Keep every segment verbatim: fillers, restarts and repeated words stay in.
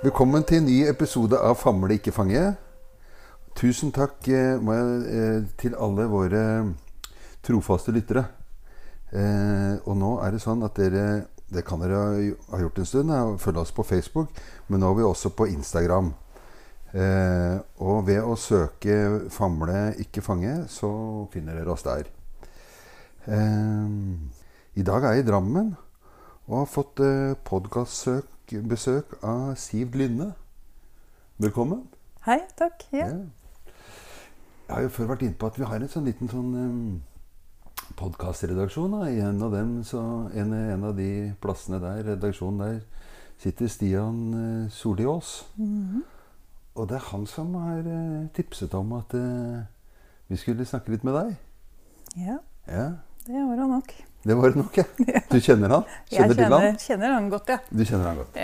Velkommen til en ny episode av Famle ikke fange. Tusen takk eh, må jeg, eh, til alle våre trofaste lyttere. Eh, og nå er det sånn at dere, det kan dere ha gjort en stund, ja, følge oss på Facebook, men nå er vi også på Instagram. Eh, og ved å søke Famle ikke fange, så finner dere oss der. Eh, I dag er jeg i Drammen og har fått eh, podcastsøk besøk av Siv Lynne. Velkommen. Hei, takk. Ja. Ja. Jeg har jo før vært inne på at vi har en sånn liten sånn um, podcastredaksjon. Da. I en av dem, så en, en av de plassene der, redaksjonen der, sitter Stian uh, Solliås. Mm-hmm. Og det er han som har uh, tipset om at uh, vi skulle snakke litt med deg. Ja, Ja. det var han nok. Det var det nok, ja. Du kjenner han? Kjenner Jeg til kjenner, han? kjenner han godt, ja. Du kjenner han godt? Ja.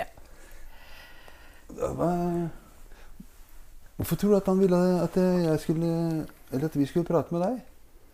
Hva, hvorfor tror du at han ville at jeg skulle, eller at vi skulle prate med deg?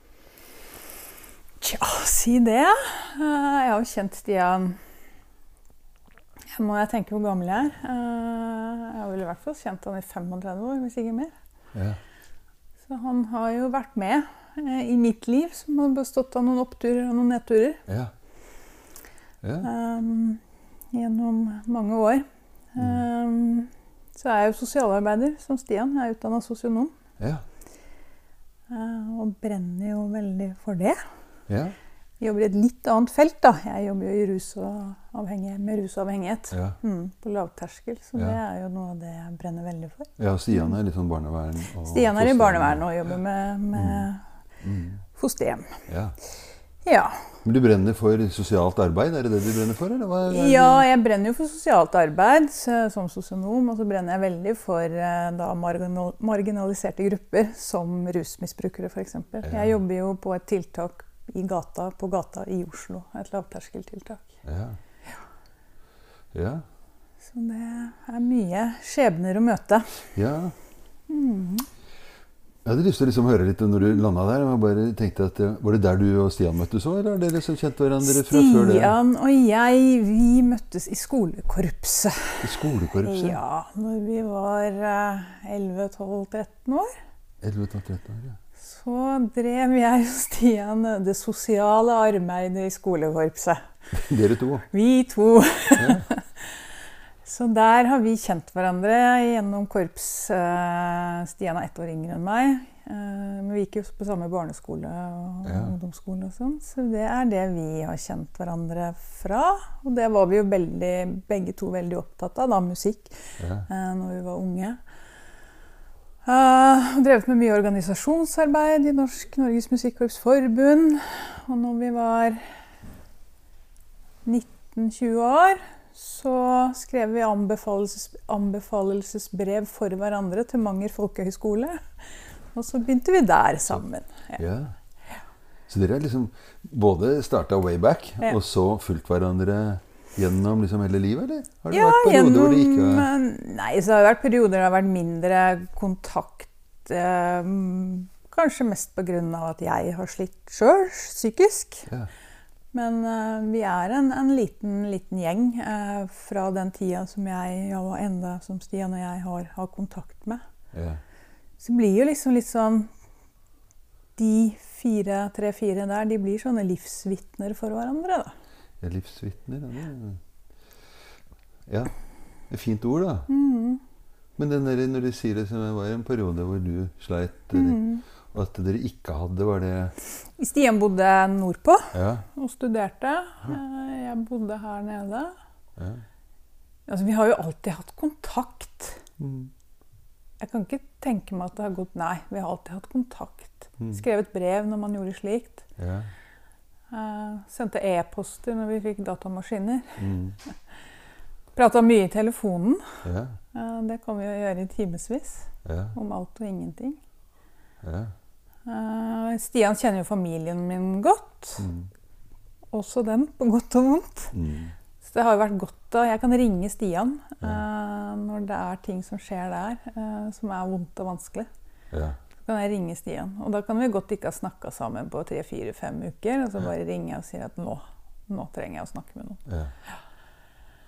Tja, si det. Eh, Jeg har jo kjent Stian. Må jeg tenke hvor gammel jeg er. Eh, Jeg har vel i hvert fall kjent han i femogtredve år, hvis ikke mer. Ja. Så han har jo vært med eh, i mitt liv, som har bestått av noen oppturer og noen nedturer. Ja. Ja. Um, gjennom mange år. Um, så er jeg jo sosialarbeider som Stian. Jeg er utdannet sosionom. Ja. Uh, og brenner jo veldig for det. Ja. Jeg jobber i et litt annet felt, da. Jeg jobber jo i rus og avhengighet, med rusavhengighet. Ja. Mm, på lavterskel, så Ja. det er jo noe av det jeg brenner veldig for. Ja, Stian er litt sånn barnevern og Stian er i fosterhjem. barnevern og jobber med, med Mm. fosterhjem. Ja. Ja. Men du brenner for sosialt arbeid, er det det du brenner for? Eller hva er det? Ja, jeg brenner jo for sosialt arbeid så- som sosionom, og så brenner jeg veldig for eh, da, marginal, marginaliserte grupper, som rusmisbrukere for eksempel. Ja. Jeg jobber jo på et tiltak i gata, på gata i Oslo, et lavterskeltiltak. Ja. Ja. Så det er mye skjebner å møte. Ja. Mm. Jeg hadde lyst til å liksom høre litt når du landet der. Jeg bare tenkte at, var det der du og Stian møttes også, eller er dere som kjente hverandre fra før det? Stian og jeg, vi møttes i skolekorpset. I skolekorpset? Ja, når vi var eh, elleve, tolv, tretten år. elleve til tretten år, ja. Så drev jeg og Stian det sosiale arbeidet i skolekorpset. Dere to? Vi to. Ja. Så der har vi kjent hverandre gjennom korps. Stian er ett år yngre enn meg. Men vi gikk jo på samme barneskole og Ja. ungdomsskole og sånn. Så det er det vi har kjent hverandre fra. Og det var vi jo veldig, begge to veldig opptatt av, da, musikk, Ja. når vi var unge. Uh, drevet med mye organisasjonsarbeid i Norsk Norges Musikkorps Forbund. Og når vi var nitten tjue år, så skrev vi anbefales, anbefalelsesbrev for hverandre til Manger Folkehøgskole. Og så begynte vi der sammen. Ja. Ja. Så dere har liksom både startet way back, Ja. og så fulgt hverandre gjennom liksom hele livet, eller? Har det Ja, vært perioder gjennom, hvor det ikke har... Nei, så det har vært perioder det har vært mindre kontakt. Eh, kanskje mest på grunn av at jeg har slitt selv, psykisk. Ja. Men eh, vi er en, en liten, liten gjeng eh, fra den tida som jeg ja, var enda, som Stian og jeg har, har kontakt med. Ja. Så det blir jo liksom litt sånn, de fire, tre-fire der, de blir sånne livsvittner for hverandre da. Ja, livsvittner, ja. det- Ja, det er et fint ord da. Mm. Men den der, når du sier det, så var det en periode hvor du sleit, eller, Mm. og at dere ikke hadde, var det... Stian bodde nordpå Ja, og studerte. Eh, Jeg bodde her nede. ja. Altså, vi har jo alltid hatt kontakt. Mm. Jeg kan ikke tenke meg at det har gått... Nei, vi har alltid hatt kontakt. Mm. Skrevet brev når man gjorde slikt. Ja. Eh, Sendte e-poster når vi fikk datamaskiner. Mm. Pratet mye i telefonen. Ja. Eh, Det kan vi jo gjøre i timesvis. Ja. Om alt og ingenting. Ja. Eh, Stian kjenner jo familien min godt. Mm. Også den, på godt og vondt. Mm. Så det har jo vært godt da. Jeg kan ringe Stian eh, når det er ting som skjer der, eh, som er vondt og vanskelig. Ja. Så kan jeg ringe Stian. Og da kan vi godt ikke ha snakket sammen på tre, fire, fem uker. Og så bare ringer jeg og sier at nå, nå trenger jeg å snakke med noen. Ja.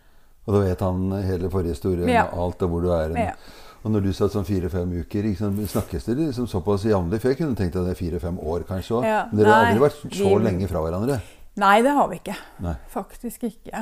Og da vet han hele forrige historien Ja. og alt og hvor du er. Ja. Og når du satt sånn fire-fem uker, ikke sant, snakkes dere liksom såpass jevnlig? For jeg kunne tenkt at det er fire-fem år kanskje også. Ja, Men dere har nei, aldri vært så vi- lenge fra hverandre? Nei, det har vi ikke. Nei. Faktisk ikke.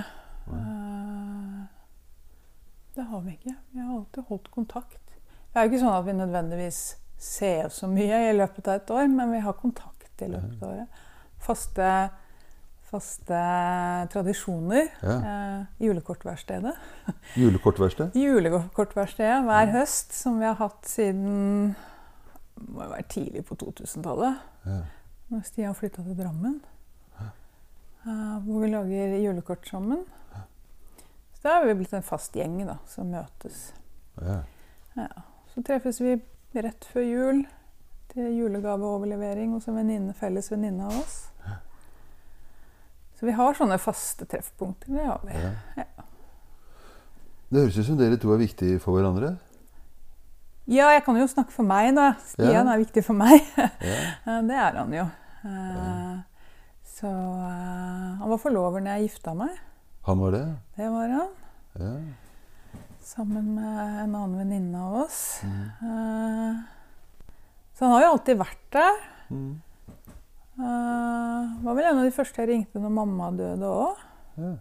Eh, det har vi ikke. Vi har alltid holdt kontakt. Det er jo ikke sånn at vi nødvendigvis ser så mye i løpet av et år, men vi har kontakt i løpet av året. Faste, faste tradisjoner. Ja. Eh, julekortverkstedet. Julekortverksted? Julekortverkstedet hver høst, som vi har hatt siden må jo være tidlig på totusentallet. Ja. Når Stian flytta til Drammen. Uh, hvor vi lager julekort sammen. Så da har vi blitt en fast gjeng da, som møtes. Ja. Ja. Så treffes vi rett før jul til julegaveoverlevering hos en venninne, felles venninne av oss. Så vi har sånne faste treffpunkter, det har vi. Ja. Ja. Det høres ut som dere to er viktige for hverandre. Ja, jeg kan jo snakke for meg da. Stian Ja. er viktig for meg. Ja. Det er han jo. Uh, så uh, han var forlover når jeg gifta meg. Han var det? Det var han. Ja. Sammen med en annen venninne av oss. Mm. Uh, så han har jo alltid vært der. Mm. Uh, var vel en av de første jeg ringte når mamma døde også. Ja.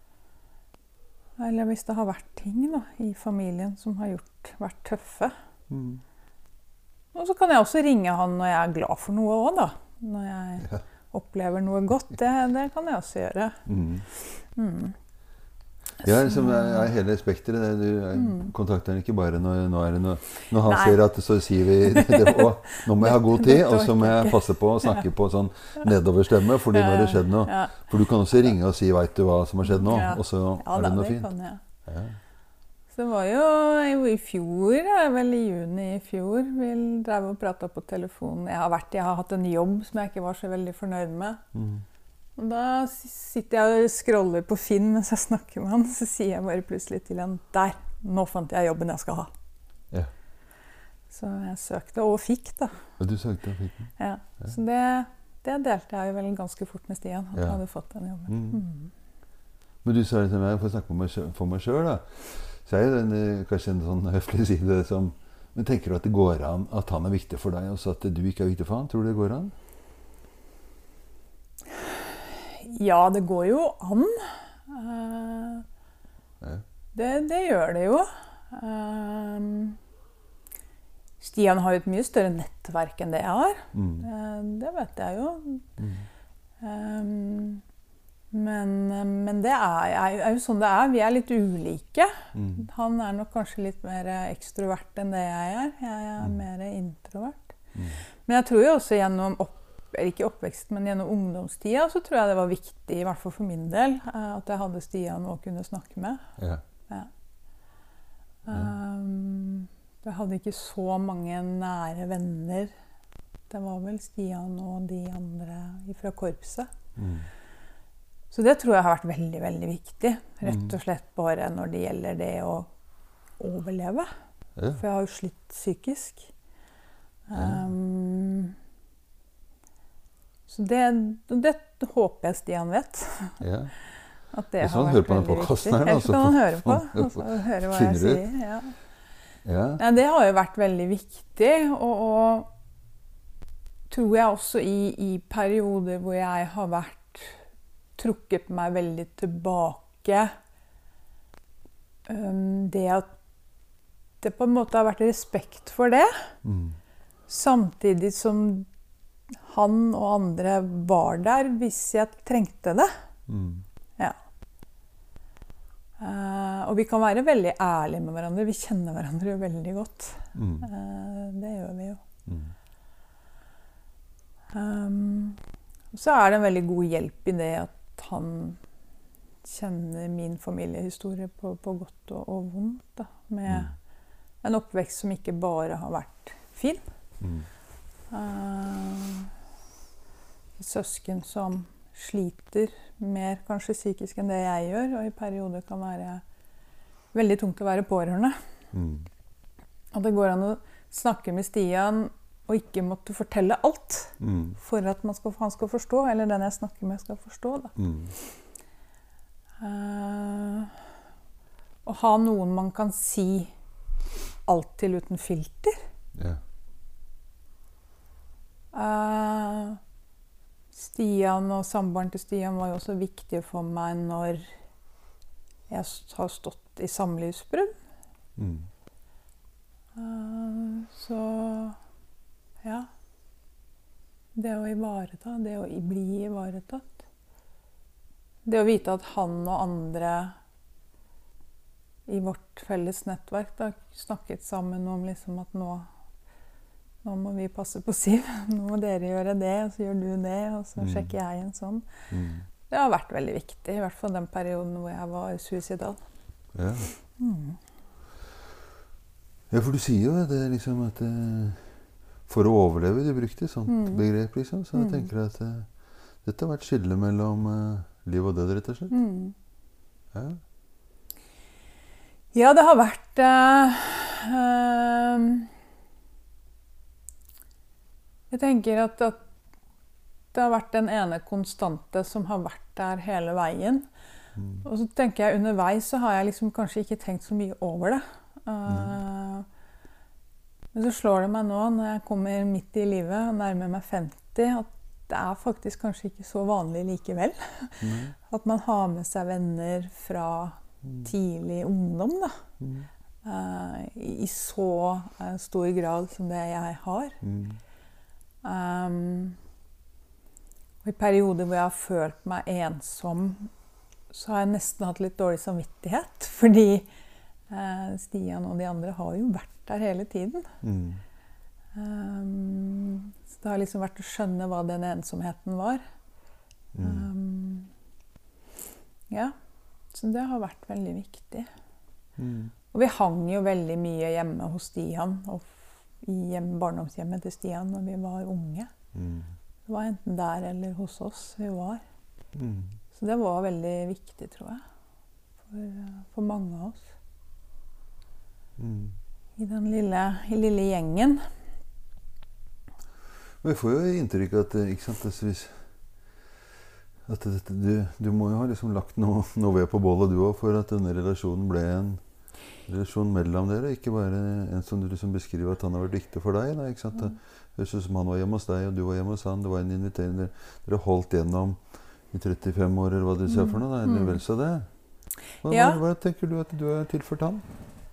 Eller hvis det har vært ting da, i familien som har gjort, vært tøffe. Mm. Og så kan jeg også ringe han når jeg er glad for noe også da. Når jeg Ja. opplever noe godt. Det, det kan jeg også gjøre. Mm. Mm. Ja, liksom, er, er hele spekteret. det- Du er, Mm. kontakter han ikke bare når, nå er det noe, når han Nei. ser at så sier vi det, å, nå må jeg ha god tid, og så må jeg Dette orker passe på å snakke på sånn nedoverstemme, fordi nå har det skjedd noe. Ja, For du kan også ringe og si 'veit du hva som har skjedd nå?' Ja. Og så ja er da, det noe det fint. kan jeg. Ja. Så det var jo i fjor, ja, vel i juni i fjor, vi drev og pratet på telefonen. Jeg har, vært, jeg har hatt en jobb som jeg ikke var så veldig fornøyd med. Mm. Og da sitter jeg og scroller på Finn mens jeg snakker med han, så sier jeg bare plutselig til han, der, nå fant jeg jobben jeg skal ha. Ja. Så jeg søkte og fikk da. Og du søkte og fikk den. Ja. Så det, det delte jeg jo vel ganske fort med Stian, at Ja. jeg hadde fått den jobben. Mm. Mm. Men du sa det til meg, for å snakke med meg sjø- for meg sjøl, da. Så er jo den, eh, kanskje en sånn høflig side som Men tenker du at det går an at han er viktig for deg, og så at du ikke er viktig for han? Tror du det går an? Ja, det går jo an. Eh, Ja. det, det gjør det jo. Eh, Stian har jo et mye større nettverk enn det jeg har. Mm. Eh, det vet jeg jo. Mm. Eh, men, men det er, er, jo, er jo sånn det er. Vi er litt ulike. Mm. Han er nok kanskje litt mer ekstrovert enn det jeg er. Jeg er Mm. mer introvert. Mm. Men jeg tror jo også gjennom opp, eller ikke oppvekst, men gjennom ungdomstida så tror jeg det var viktig, i hvert fall for min del, eh, at jeg hadde Stian å kunne snakke med. Ja. Ja. Um, jeg hadde ikke så mange nære venner. Det var vel Stian og de andre fra korpset. Mm. Så det tror jeg har vært veldig, veldig viktig. Rett Mm. og slett bare når det gjelder det å overleve. Ja. For jeg har jo slitt psykisk. Ja. Um, så det, det håper jeg Stian vet. Ja. At det Hvis har han vært hører på denne veldig podcasten viktig. her, da, Ellers så kan han får- høre på får- og så høre hva jeg finner du ut. sier. Ja. Ja. Ja, det har jo vært veldig viktig, og, og tror jeg også i, i perioder hvor jeg har vært trukket meg veldig tilbake, um, det at det på en måte har vært respekt for det, Mm. samtidig som han og andre var der hvis jeg trengte det. Mm. Ja. Eh, og vi kan være veldig ærlige med hverandre. Vi kjenner hverandre jo veldig godt. Mm. Eh, det gjør vi jo. Mm. Um, så er det en veldig god hjelp i det at han kjenner min familiehistorie på, på godt og, og vondt. Da, med Mm. en oppvekst som ikke bare har vært fin. Mm. Uh, søsken som sliter mer kanskje psykisk enn det jeg gjør, og i perioder kan være veldig tungt å være pårørende. Mm. At det går an å snakke med Stian og ikke måtte fortelle alt Mm. for at man skal, han skal forstå, eller den jeg snakker med skal forstå. Da. Mm. Uh, å ha noen man kan si alt til uten filter. Ja. Uh, Stian og samboeren til Stian var jo også viktige for meg når jeg har stått i samlivsbrudd. Mm. Uh, så ja. Det å ivareta, det å bli ivaretatt. Det å vite at han og andre i vårt felles nettverk da, snakket sammen om liksom at nå, nå må vi passe på Siv. Nå må dere gjøre det, og så gjør du det, og så Mm. sjekker jeg en sånn. Mm. Det har vært veldig viktig, i hvert fall den perioden hvor jeg var suicidal. Ja. Mm. Ja, for du sier jo det liksom at eh, for å overleve, du brukte et sånt Mm. begrep, liksom. Så jeg Mm. tenker at eh, dette har vært skille mellom eh, liv og død, rett og slett. Mm. Ja. Ja, det har vært eh, eh, Jeg tenker at, at det har vært den ene konstante som har vært der hele veien. Mm. Og så tenker jeg underveis så har jeg liksom kanskje ikke tenkt så mye over det. Uh, men så slår det meg nå når jeg kommer midt i livet og nærmer meg femti, at det er faktisk kanskje ikke så vanlig likevel. Mm. At man har med seg venner fra tidlig ungdom da. Mm. Uh, i så uh, stor grad som det jeg har. Mm. Um, og i perioder hvor jeg har følt meg ensom, så har jeg nesten hatt litt dårlig samvittighet, fordi uh, Stian og de andre har jo vært der hele tiden. Mm. Um, så det har liksom vært å skjønne hva den ensomheten var. Mm. Um, ja, så det har vært veldig viktig. Mm. Og vi hang jo veldig mye hjemme hos Stian, og i hjem, barndomshjemmet til Stian når vi var unge. Mm. Det var enten der eller hos oss vi var. Mm. Så det var veldig viktig, tror jeg, for, for mange av oss. Mm. I den lille, i lille gjengen. Men jeg får jo inntrykk av at, ikke sant, at, hvis, at dette, du, du må jo ha liksom lagt noe, noe ved på bålet du også, for at denne relasjonen ble en relasjon mellom dere, ikke bare en som du liksom beskriver at han har vært viktig for deg. Da, ikke sant? Det høres ut som han var hjemme hos deg, og du var hjemme hos han. Det var en invitering dere, dere holdt gjennom i trettifem år, eller hva du ser for noe, da, eller vel så det. Hva, Ja. hva, hva tenker du at du har tilført han?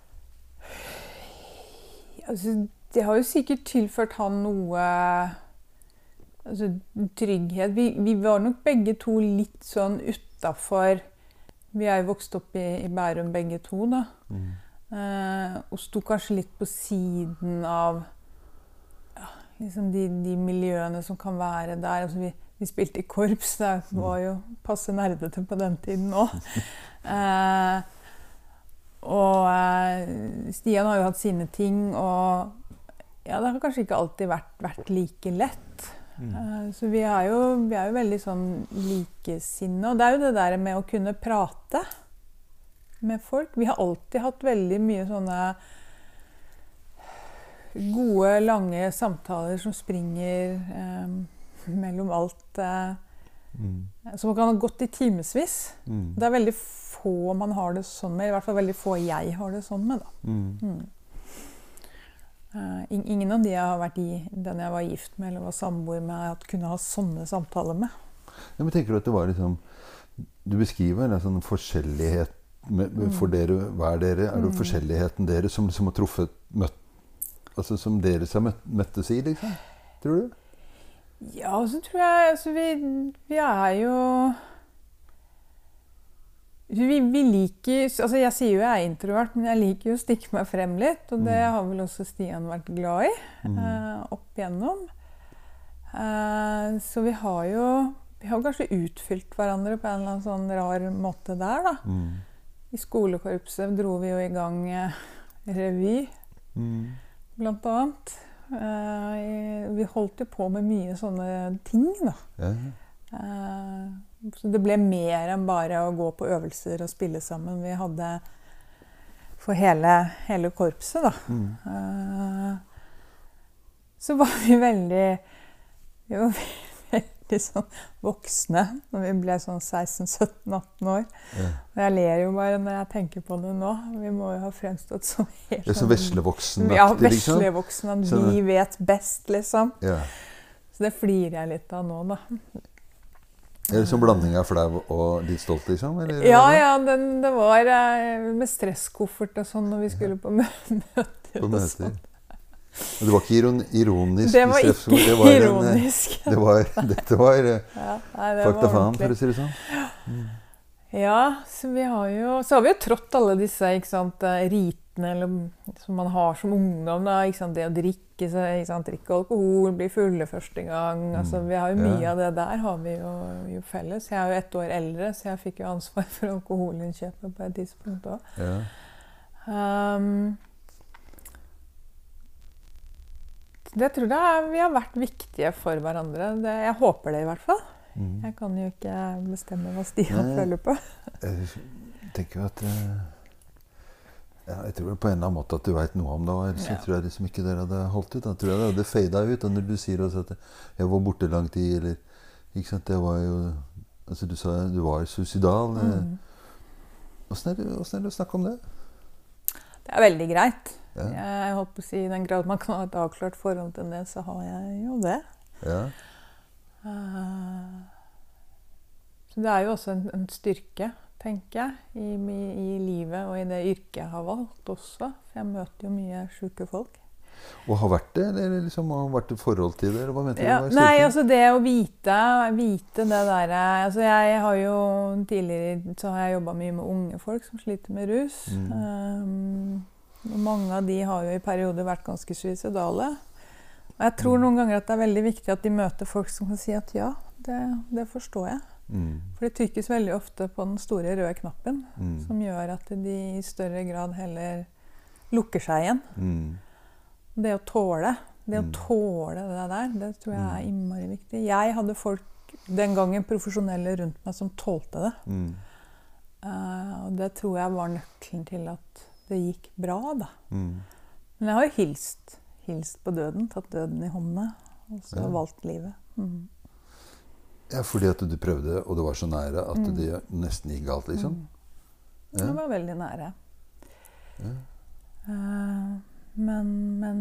Altså, det har jo sikkert tilført han noe altså, trygghet. Vi, vi var nok begge to litt sånn utenfor. Vi er jo vokst opp i, i Bærum begge to, da. Mm. Eh, og sto kanskje litt på siden av ja, liksom de, de miljøene som kan være der. Altså, vi, vi spilte i korps, det var jo passe nerdete på den tiden også. Eh, og eh, Stian har jo hatt sine ting, og ja, det har kanskje ikke alltid vært, vært like lett. Mm. Eh, så vi er, jo, vi er jo veldig sånn likesinne, og det er jo det der med å kunne prate med folk. Vi har alltid hatt veldig mye sånne gode, lange samtaler som springer eh, mellom alt. Eh, Mm. som kan ha gått i timesvis. Mm. Det er veldig få man har det sånn med, i hvert fall veldig få jeg har det sånn med. Da. Mm. Mm. Eh, ingen av de jeg har vært i, den jeg var gift med eller var samboer med, at kunne ha sånne samtaler med. Ja, men tenker du at det var liksom, du beskriver en sånn forskjellighet med, med, for dere, hver dere, er det Mm. forskjelligheten dere som liksom har truffet, møtt, altså som dere har møtt, møttes i, liksom? Tror du? Ja, og så tror jeg, altså vi, vi er jo, vi, vi liker, altså jeg sier jo jeg er introvert, men jeg liker jo å stikke meg frem litt, og det Mm. har vel også Stian vært glad i, Mm. eh, opp igjennom. Eh, så vi har jo, vi har kanskje utfylt hverandre på en eller annen sånn rar måte der, da. Mm. I skolekorpset dro vi jo i gang eh, revy, Mm. blant annet. Eh, vi holdt jo på med mye sånne ting, da. Ja. Eh, så det ble mer enn bare å gå på øvelser og spille sammen. Vi hadde for hele, hele korpset, da. Mm. Eh, så var vi veldig vi var veldig sånn voksne når vi ble sånn seksten sytten atten år. Ja. Og jeg ler jo bare når jeg tenker på det nå. Vi må jo ha fremstått som helt Det er så veslevoksen-aktig, ja, liksom. veslevoksen, at Sånn, vi vet best, liksom. Ja. Så det flirer jeg litt av nå, da. Er det sånn blanding av flau og litt stolt, liksom? Eller? Ja, ja, den, det var eh, med stresskoffert og sånn når vi skulle på mø møter. På og møter. sånn. Og det var ikke iron ironisk? Det var stress, ikke det var en, ironisk. det var, dette var eh, Ja, nei, det fakta var faen, ordentlig. for å si det sånn. Mm. Ja, så vi har jo, så har vi jo trådt alle disse, ikke sant, eh, ritene eller, som man har som ungdom, da, ikke sant, det å drikke, så, ikke sant, drikke alkohol, bli fulle første gang, altså vi har jo mye Ja. av det der, har vi jo, jo felles. Jeg er jo ett år eldre, så jeg fikk jo ansvar for alkoholinnkjøpet på et tidspunkt også. Ja. Um, det tror jeg vi har vært viktige for hverandre. Det, jeg håper det i hvert fall. Mm. Jeg kan jo ikke bestemme hva Stian Nei. føler på. Jeg tenker jo at eh, ja, jeg tror på en eller annen måte at du vet noe om det, og ellers Ja. tror jeg liksom ikke dere hadde holdt ut. Da tror jeg det hadde fadet ut. Og når du sier også at jeg var borte lang tid, eller ikke sant, det var jo altså du sa du var suicidal. Mm. Hvordan er, det, hvordan er det å snakke om det? Det er veldig greit. Ja. Jeg holdt på å si, I den grad man kan ha et avklart forhold til det, så har jeg jo det. Ja. Uh, så det er jo også en, en styrke, tenker jeg, i, i, i livet og i det yrket jeg har valgt også. For jeg møter jo mye syke folk. Og har vært det, eller liksom har vært et forhold til det? Eller hva mente Ja, du? nei, altså det å vite, vite det der, altså jeg har jo tidligere så har jeg jobbet mye med unge folk som sliter med rus. Mm. Um, og mange av de har jo i perioder vært ganske suicidale. Og jeg tror noen ganger at det er veldig viktig at de møter folk som kan si at ja, det, det forstår jeg. Mm. For det trykkes veldig ofte på den store røde knappen, Mm. som gjør at de i større grad heller lukker seg igjen. Mm. Det å tåle, det å Mm. tåle det der, det tror jeg er innmari viktig. Jeg hadde folk den gangen profesjonelle rundt meg som tålte det. Mm. Uh, og det tror jeg var nøkkelen til at det gikk bra, da. Mm. Men jeg har jo hilst, hilst på døden, tatt døden i håndene, og så Ja. valgt livet. Mm. Ja, fordi at du prøvde, og det var så nære at Mm. det nesten gikk galt, liksom. Mm. Ja. Det var veldig nære. Ja. Uh, men, men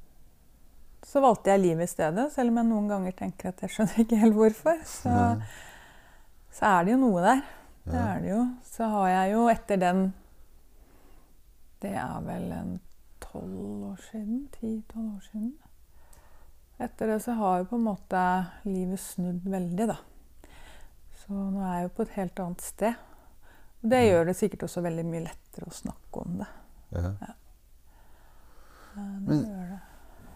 så valgte jeg livet i stedet, selv om jeg noen ganger tenker at jeg skjønner ikke helt hvorfor. Så, Nei. så er det jo noe der. Det Ja. er det jo. Så har jeg jo etter den, det er vel en tolv år siden, ti-tolv år siden. Etter det så har jo på en måte livet snudd veldig, da. Så nå er jeg jo på et helt annet sted. Og det gjør det sikkert også veldig mye lettere å snakke om det. Ja. Ja, det Men- gjør det.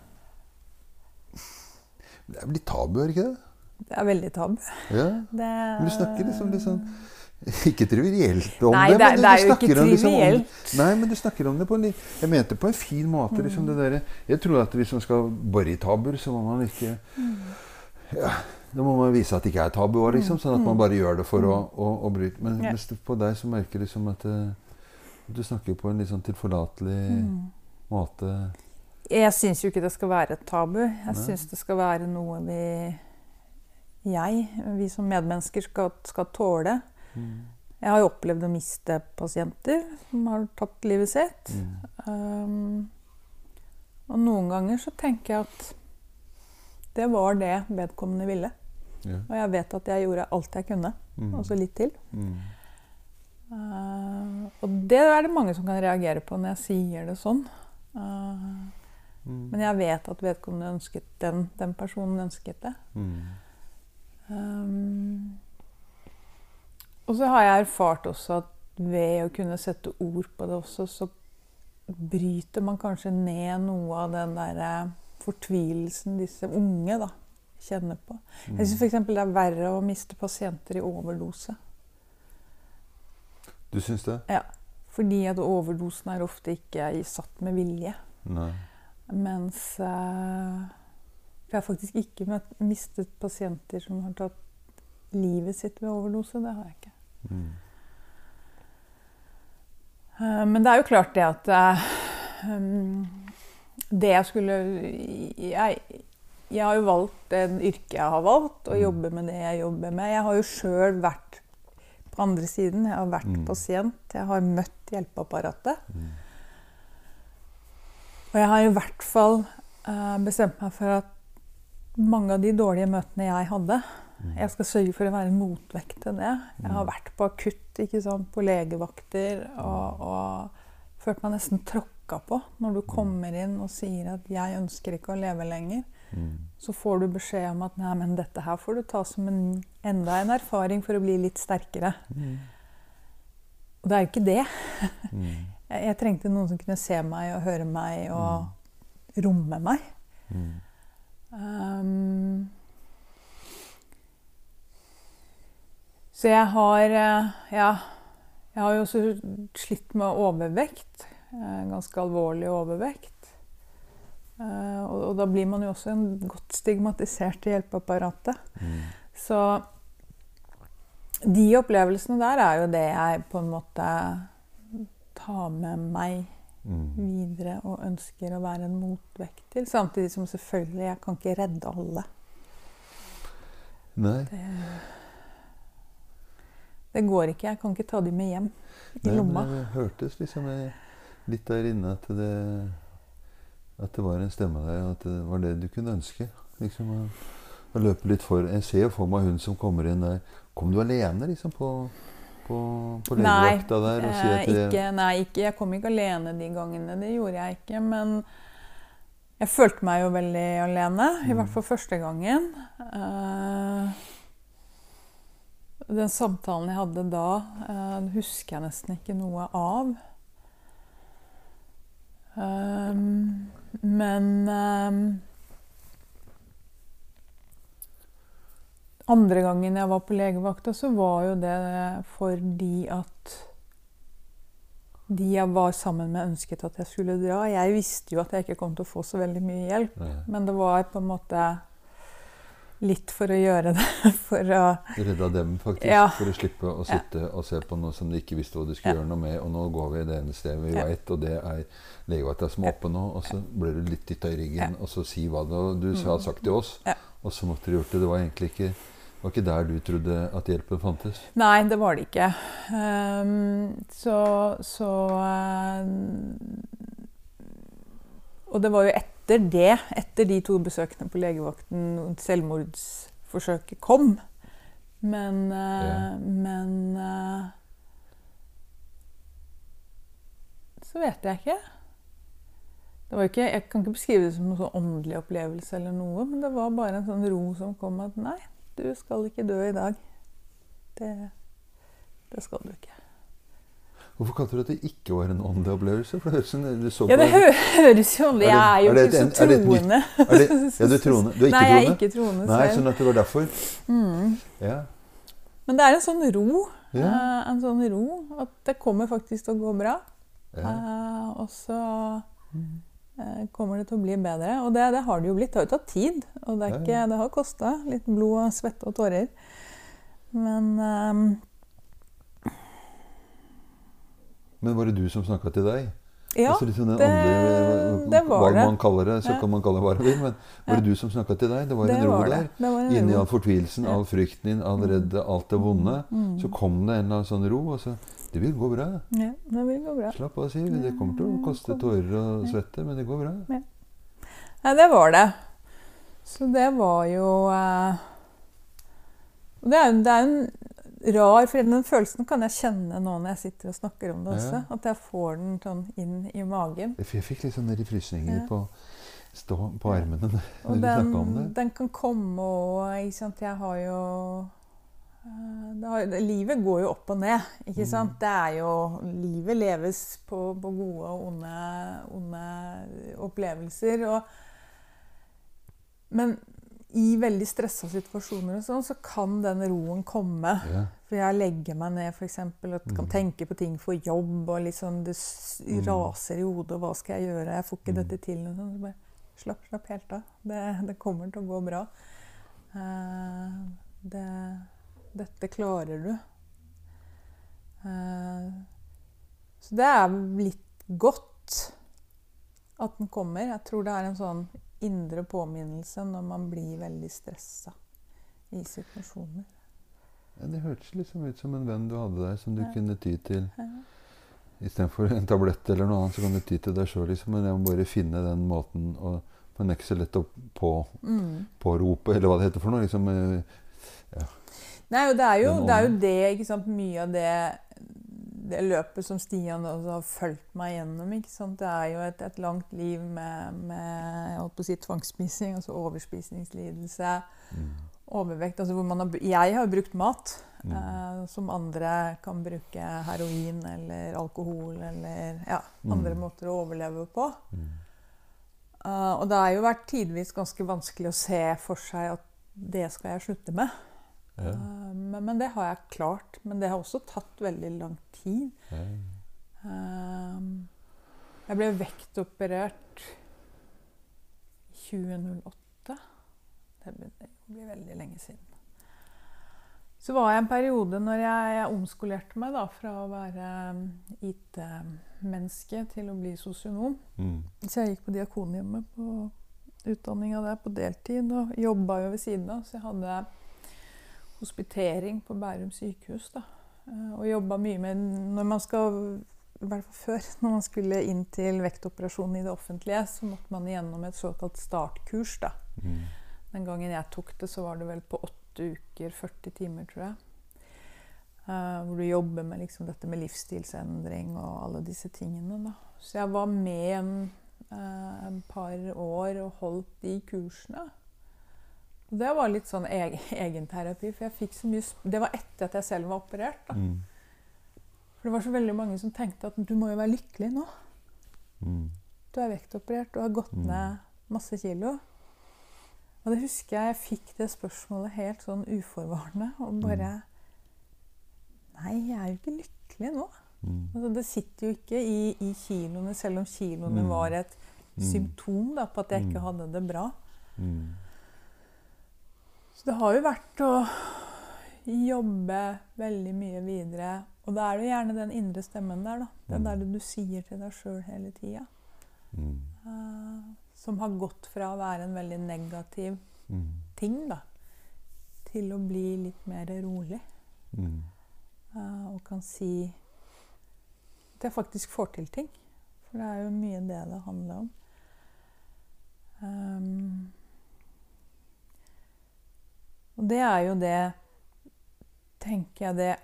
Det er blitt tabu, er det ikke det? Det er veldig tabu. Ja. Det, Men du snakker liksom litt sånn ikke trivielt om Nei, det, det er- men du, det er du jo ikke snakker om liksom om, trivielt. Nei, men du snakker om det på en litt Jeg mente på en fin måte, liksom det der. Jeg tror at hvis man skal bore i tabuer, så må man ikke ja, da må man vise at det ikke er tabu også, liksom, sånn at man bare gjør det for å, å, å bryte. Men Ja. mens det- på deg så merker jeg liksom at eh, du snakker på en litt sånn tilforlatelig Mm. måte. Jeg syns jo ikke det skal være et tabu. Jeg Nei. syns det skal være noe vi Jeg, vi som medmennesker, skal, skal tåle. Mm. Jeg har jo opplevd å miste pasienter som har tatt livet sitt. Mm. Um, og noen ganger så tenker jeg at det var det vedkommende ville. Ja. Og jeg vet at jeg gjorde alt jeg kunne, Mm. og så litt til. Mm. Uh, og det er det mange som kan reagere på når jeg sier det sånn. Uh, Mm. men jeg vet at vedkommende ønsket den, den personen ønsket det. Mm. Um, og så har jeg erfart også at ved å kunne sette ord på det også, så bryter man kanskje ned noe av den der fortvilelsen disse unge da, kjenner på. Jeg synes for eksempel det er verre å miste pasienter i overdose. Du syns det? Ja, fordi at overdosen er ofte ikke satt med vilje. Nei. Mens uh, jeg har faktisk ikke møtt, mistet pasienter som har tatt livet sitt ved overdose. Det har jeg ikke. Mm. Uh, men det er jo klart det at uh, um, det jeg skulle jeg, jeg har jo valgt det yrket jeg har valgt, og Mm. jobbe med det jeg jobber med. Jeg har jo selv vært på andre siden. Jeg har vært Mm. pasient. Jeg har møtt hjelpeapparatet. Mm. Og jeg har i hvert fall eh, bestemt meg for at mange av de dårlige møtene jeg hadde, Mm. jeg skal sørge for å være en motvekt til det. Jeg har Mm. vært på akutt, ikke sant, på legevakter, og, og følt meg nesten tråkka på når du kommer inn og sier at jeg ønsker ikke å leve lenger. Mm. Så får du beskjed om at nei, men dette her får du ta som en, enda en erfaring for å bli litt sterkere. Mm. Og det er jo ikke det. Mm. Jeg, jeg trengte noen som kunne se meg og høre meg og romme meg. Mm. Um, så jeg har eh, ja, jeg har jo også slitt med overvekt. eh, Ganske alvorlig overvekt. Eh, og, og da blir man jo også en godt stigmatisert i hjelpeapparatet. Mm. Så de opplevelsene der er jo det jeg på en måte tar med meg Mm. videre og ønsker å være en motvekt til. Samtidig som selvfølgelig jeg kan ikke redde alle. Nei. Det, det går ikke. Jeg kan ikke ta dem med hjem i Nei, lomma. men det hørtes liksom eh, litt der inne at det, at det var en stemme der, og at det var det du kunne ønske. Liksom å, å løpe litt for. Jeg ser jo for meg hun som kommer inn der. Kom du alene liksom på, på, på legevakta der? Og sier eh, at det, ikke, nei, ikke. Jeg kom ikke alene de gangene. Det gjorde jeg ikke. Men jeg følte meg jo veldig alene. I hvert fall første gangen. Eh, den samtalen jeg hadde da, eh, husker jeg nesten ikke noe av. Um, men um, andre gangen jeg var på legevakta, så var jo det fordi at de jeg var sammen med ønsket at jeg skulle dra. Jeg visste jo at jeg ikke kom til å få så veldig mye hjelp, Nei. men det var på en måte litt for å gjøre det, for å... redda dem faktisk, Ja. for å slippe å sitte og se på noe som de ikke visste hva de skulle Ja. gjøre noe med. Og nå går vi det ene stedet vi Ja. vet, og det er legevakta som er oppe nå. Og så ble du litt dytta i ryggen, og så si hva det, du har sagt til oss. Ja. Og så måtte du gjort det. Det var egentlig ikke, det var ikke der du trodde at hjelpen fantes. Nei, det var det ikke. Um, så så um, Og det var jo etter det, etter de to besøkene på legevakten, selvmordsforsøket kom. Men uh, Ja. Men uh, så vet jeg ikke. Det var ikke. Jeg kan ikke beskrive det som noen sånn åndelig opplevelse eller noe, men det var bare en sånn ro som kom at nei, du skal ikke dø i dag. Det, det skal du ikke. Hvorfor kalte du at det ikke var en åndelig opplevelse? For det høres ut du så Ja, det på hø høres jo Jeg er jo er det ikke et- så er det et nytt- troende. Er det, ja, du er troende. Du er ikke Nei, jeg er troende? ikke troende Nei, selv. sånn at det var derfor. Mm. Ja. Men det er en sånn ro. Ja. eh, en sånn ro at det kommer faktisk til å gå bra. Ja. Eh, og så eh, kommer det til å bli bedre. Og det, det har det jo blitt. Det har jo tatt tid. Og det, er Ja, ikke, ja. det har kosta litt blod og svette og tårer. Men eh, Men var det du som snakka til deg? ja, Altså litt sånn den det- åndelige, det var hva det. man kaller det, så Ja. kan man kalle det hva man vil. Men var det du som snakka til deg? Det var det en ro var det. der. Det var en Inni ro. all fortvilelsen, Ja. all frykten din, all redde, alt det vonde. Mm. Så kom det en eller annen sånn ro, og så Det vil gå bra. Ja, det vil gå bra. Slapp av, sier vi. Det kommer til å koste tårer og svette, men det går bra. Nei, det var det. Så det var jo eh, Det er jo det er en rar, for den følelsen kan jeg kjenne nå når jeg sitter og snakker om det også. Ja. At jeg får den sånn inn i magen. Jeg fikk litt sånne frysninger Ja. på, stå på armene når Og du snakka om den, det. den kan komme og ikke sant? Jeg har jo eh, det har, det, Livet går jo opp og ned, ikke sant? Det er jo Livet leves på, på gode og onde, onde opplevelser. Og, men i veldig stressa situasjoner og sånn, så kan den roen komme. Ja. For jeg legger meg ned for eksempel, og kan Mm. tenke på ting for jobb, og liksom det s- Mm. raser i hodet, og hva skal jeg gjøre? Jeg får ikke Mm. dette til. Og sånn. Så bare, slapp, slapp helt av. Det, det kommer til å gå bra. Eh, det, dette klarer du. Eh, så det er litt godt at den kommer. Jeg tror det er en sånn indre påminnelse når man blir veldig stresset i situasjoner. Ja, det hørtes liksom ut som en venn du hadde der, som du Ja. kunne ty til. Ja. I stedet for en tablett eller noe annet, så kan du ty til deg selv. Liksom. Men jeg må bare finne den måten, og på en ikke så lett å på, Mm. pårope, eller hva det heter for noe. Liksom, eh, ja. Nei, og det er jo Den det, er jo ånden. det ikke sant? Mye av det, det løpet som Stian også har fulgt meg gjennom. Ikke sant? Det er jo et, et langt liv med, med jeg holdt på å si, tvangsspising, altså overspisingslidelse, Mm. overvekt. Altså hvor man har, jeg har brukt mat, Mm. eh, som andre kan bruke heroin eller alkohol eller ja, Mm. andre måter å overleve på. Mm. Eh, og det har jo vært tidvis ganske vanskelig å se for seg at det skal jeg slutte med. Ja. Uh, men, men det har jeg klart. Men det har også tatt veldig lang tid. Ja. Uh, jeg ble vektoperert i tjue null åtte. Det ble, det blir veldig lenge siden. Så var jeg en periode når jeg, jeg omskolerte meg da, fra å være um, I T-menneske til å bli sosionom. Mm. Så jeg gikk på Diakonhjemmet på utdanninga der på deltid og jobba jo ved siden av. Så jeg hadde hospitering på Bærum sykehus da. Og jobba mye med når man skal, i hvert fall før, når man skulle inn til vektoperasjon i det offentlige, så måtte man gjennom et såkalt startkurs da. Mm. Den gangen jeg tok det, så var det vel på åtte uker, førti timer, tror jeg. Uh, hvor du jobber med liksom dette med livsstilsendring og alle disse tingene da. Så jeg var med en, uh, en par år og holdt de kursene. Og det var litt sånn egen, egenterapi, for jeg fikk så mye sp- det var etter at jeg selv var operert da. Mm. For det var så veldig mange som tenkte at du må jo være lykkelig nå. Mm. Du er vektoperert, du har gått Mm. ned masse kilo. Og det husker jeg, jeg fikk det spørsmålet helt sånn uforvarende, og bare, nei, jeg er jo ikke lykkelig nå. Mm. Altså, det sitter jo ikke i, i kiloene, selv om kiloene Mm. var et Mm. symptom da, på at jeg ikke Mm. hadde det bra. Mm. Så det har jo vært å jobbe veldig mye videre. Og da er det gjerne den indre stemmen der, da. Den Mm. der du sier til deg selv hele tiden. Mm. Uh, som har gått fra å være en veldig negativ Mm. ting, da, til å bli litt mer rolig. Mm. Uh, og kan si at jeg faktisk får til ting. For det er jo mye det det handler om. Um, og det er jo det, tenker jeg, det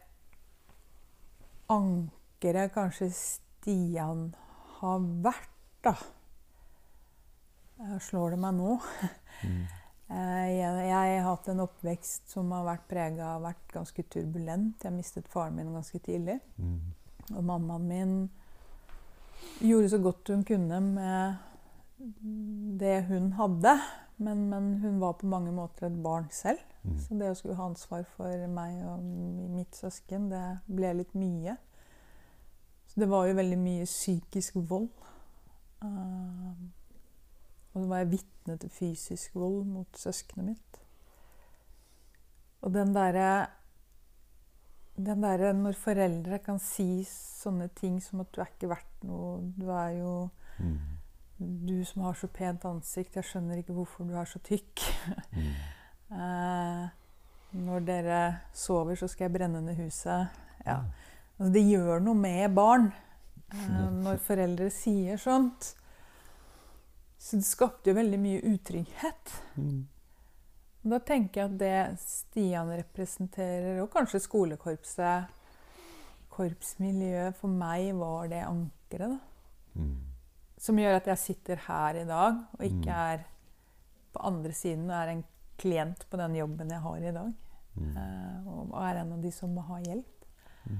ankeret kanskje Stian har vært, da. Jeg slår det meg nå. Mm. Eh, Jeg, jeg har hatt en oppvekst som har vært preget av vært ganske turbulent. Jeg mistet faren min ganske tidlig. Mm. Og mammaen min gjorde så godt hun kunne med det hun hadde. Men, men hun var på mange måter et barn selv. Mm. Så det å skulle ha ansvar for meg og mitt søsken, det ble litt mye. Så det var jo veldig mye psykisk vold. Uh, og så var jeg vitne til fysisk vold mot søskenet mitt. Og den derre den derre når foreldre kan si sånne ting som at du er ikke verdt noe, du er jo Mm. du som har så pent ansikt, jeg skjønner ikke hvorfor du er så tykk. Mm. eh, når dere sover, så skal jeg brenne ned huset. Ja. Mm. Altså, det gjør noe med barn eh, når foreldre sier sånt. Så det skapte jo veldig mye utrygghet. Mm. Og da tenker jeg at det Stian representerer, og kanskje skolekorpset, korpsmiljøet, for meg var det ankeret, da. Mm. Som gjør at jeg sitter her i dag, og Mm. ikke er på andre siden og er en klient på den jobben jeg har i dag. Mm. Eh, og er en av de som må ha hjelp. Mm.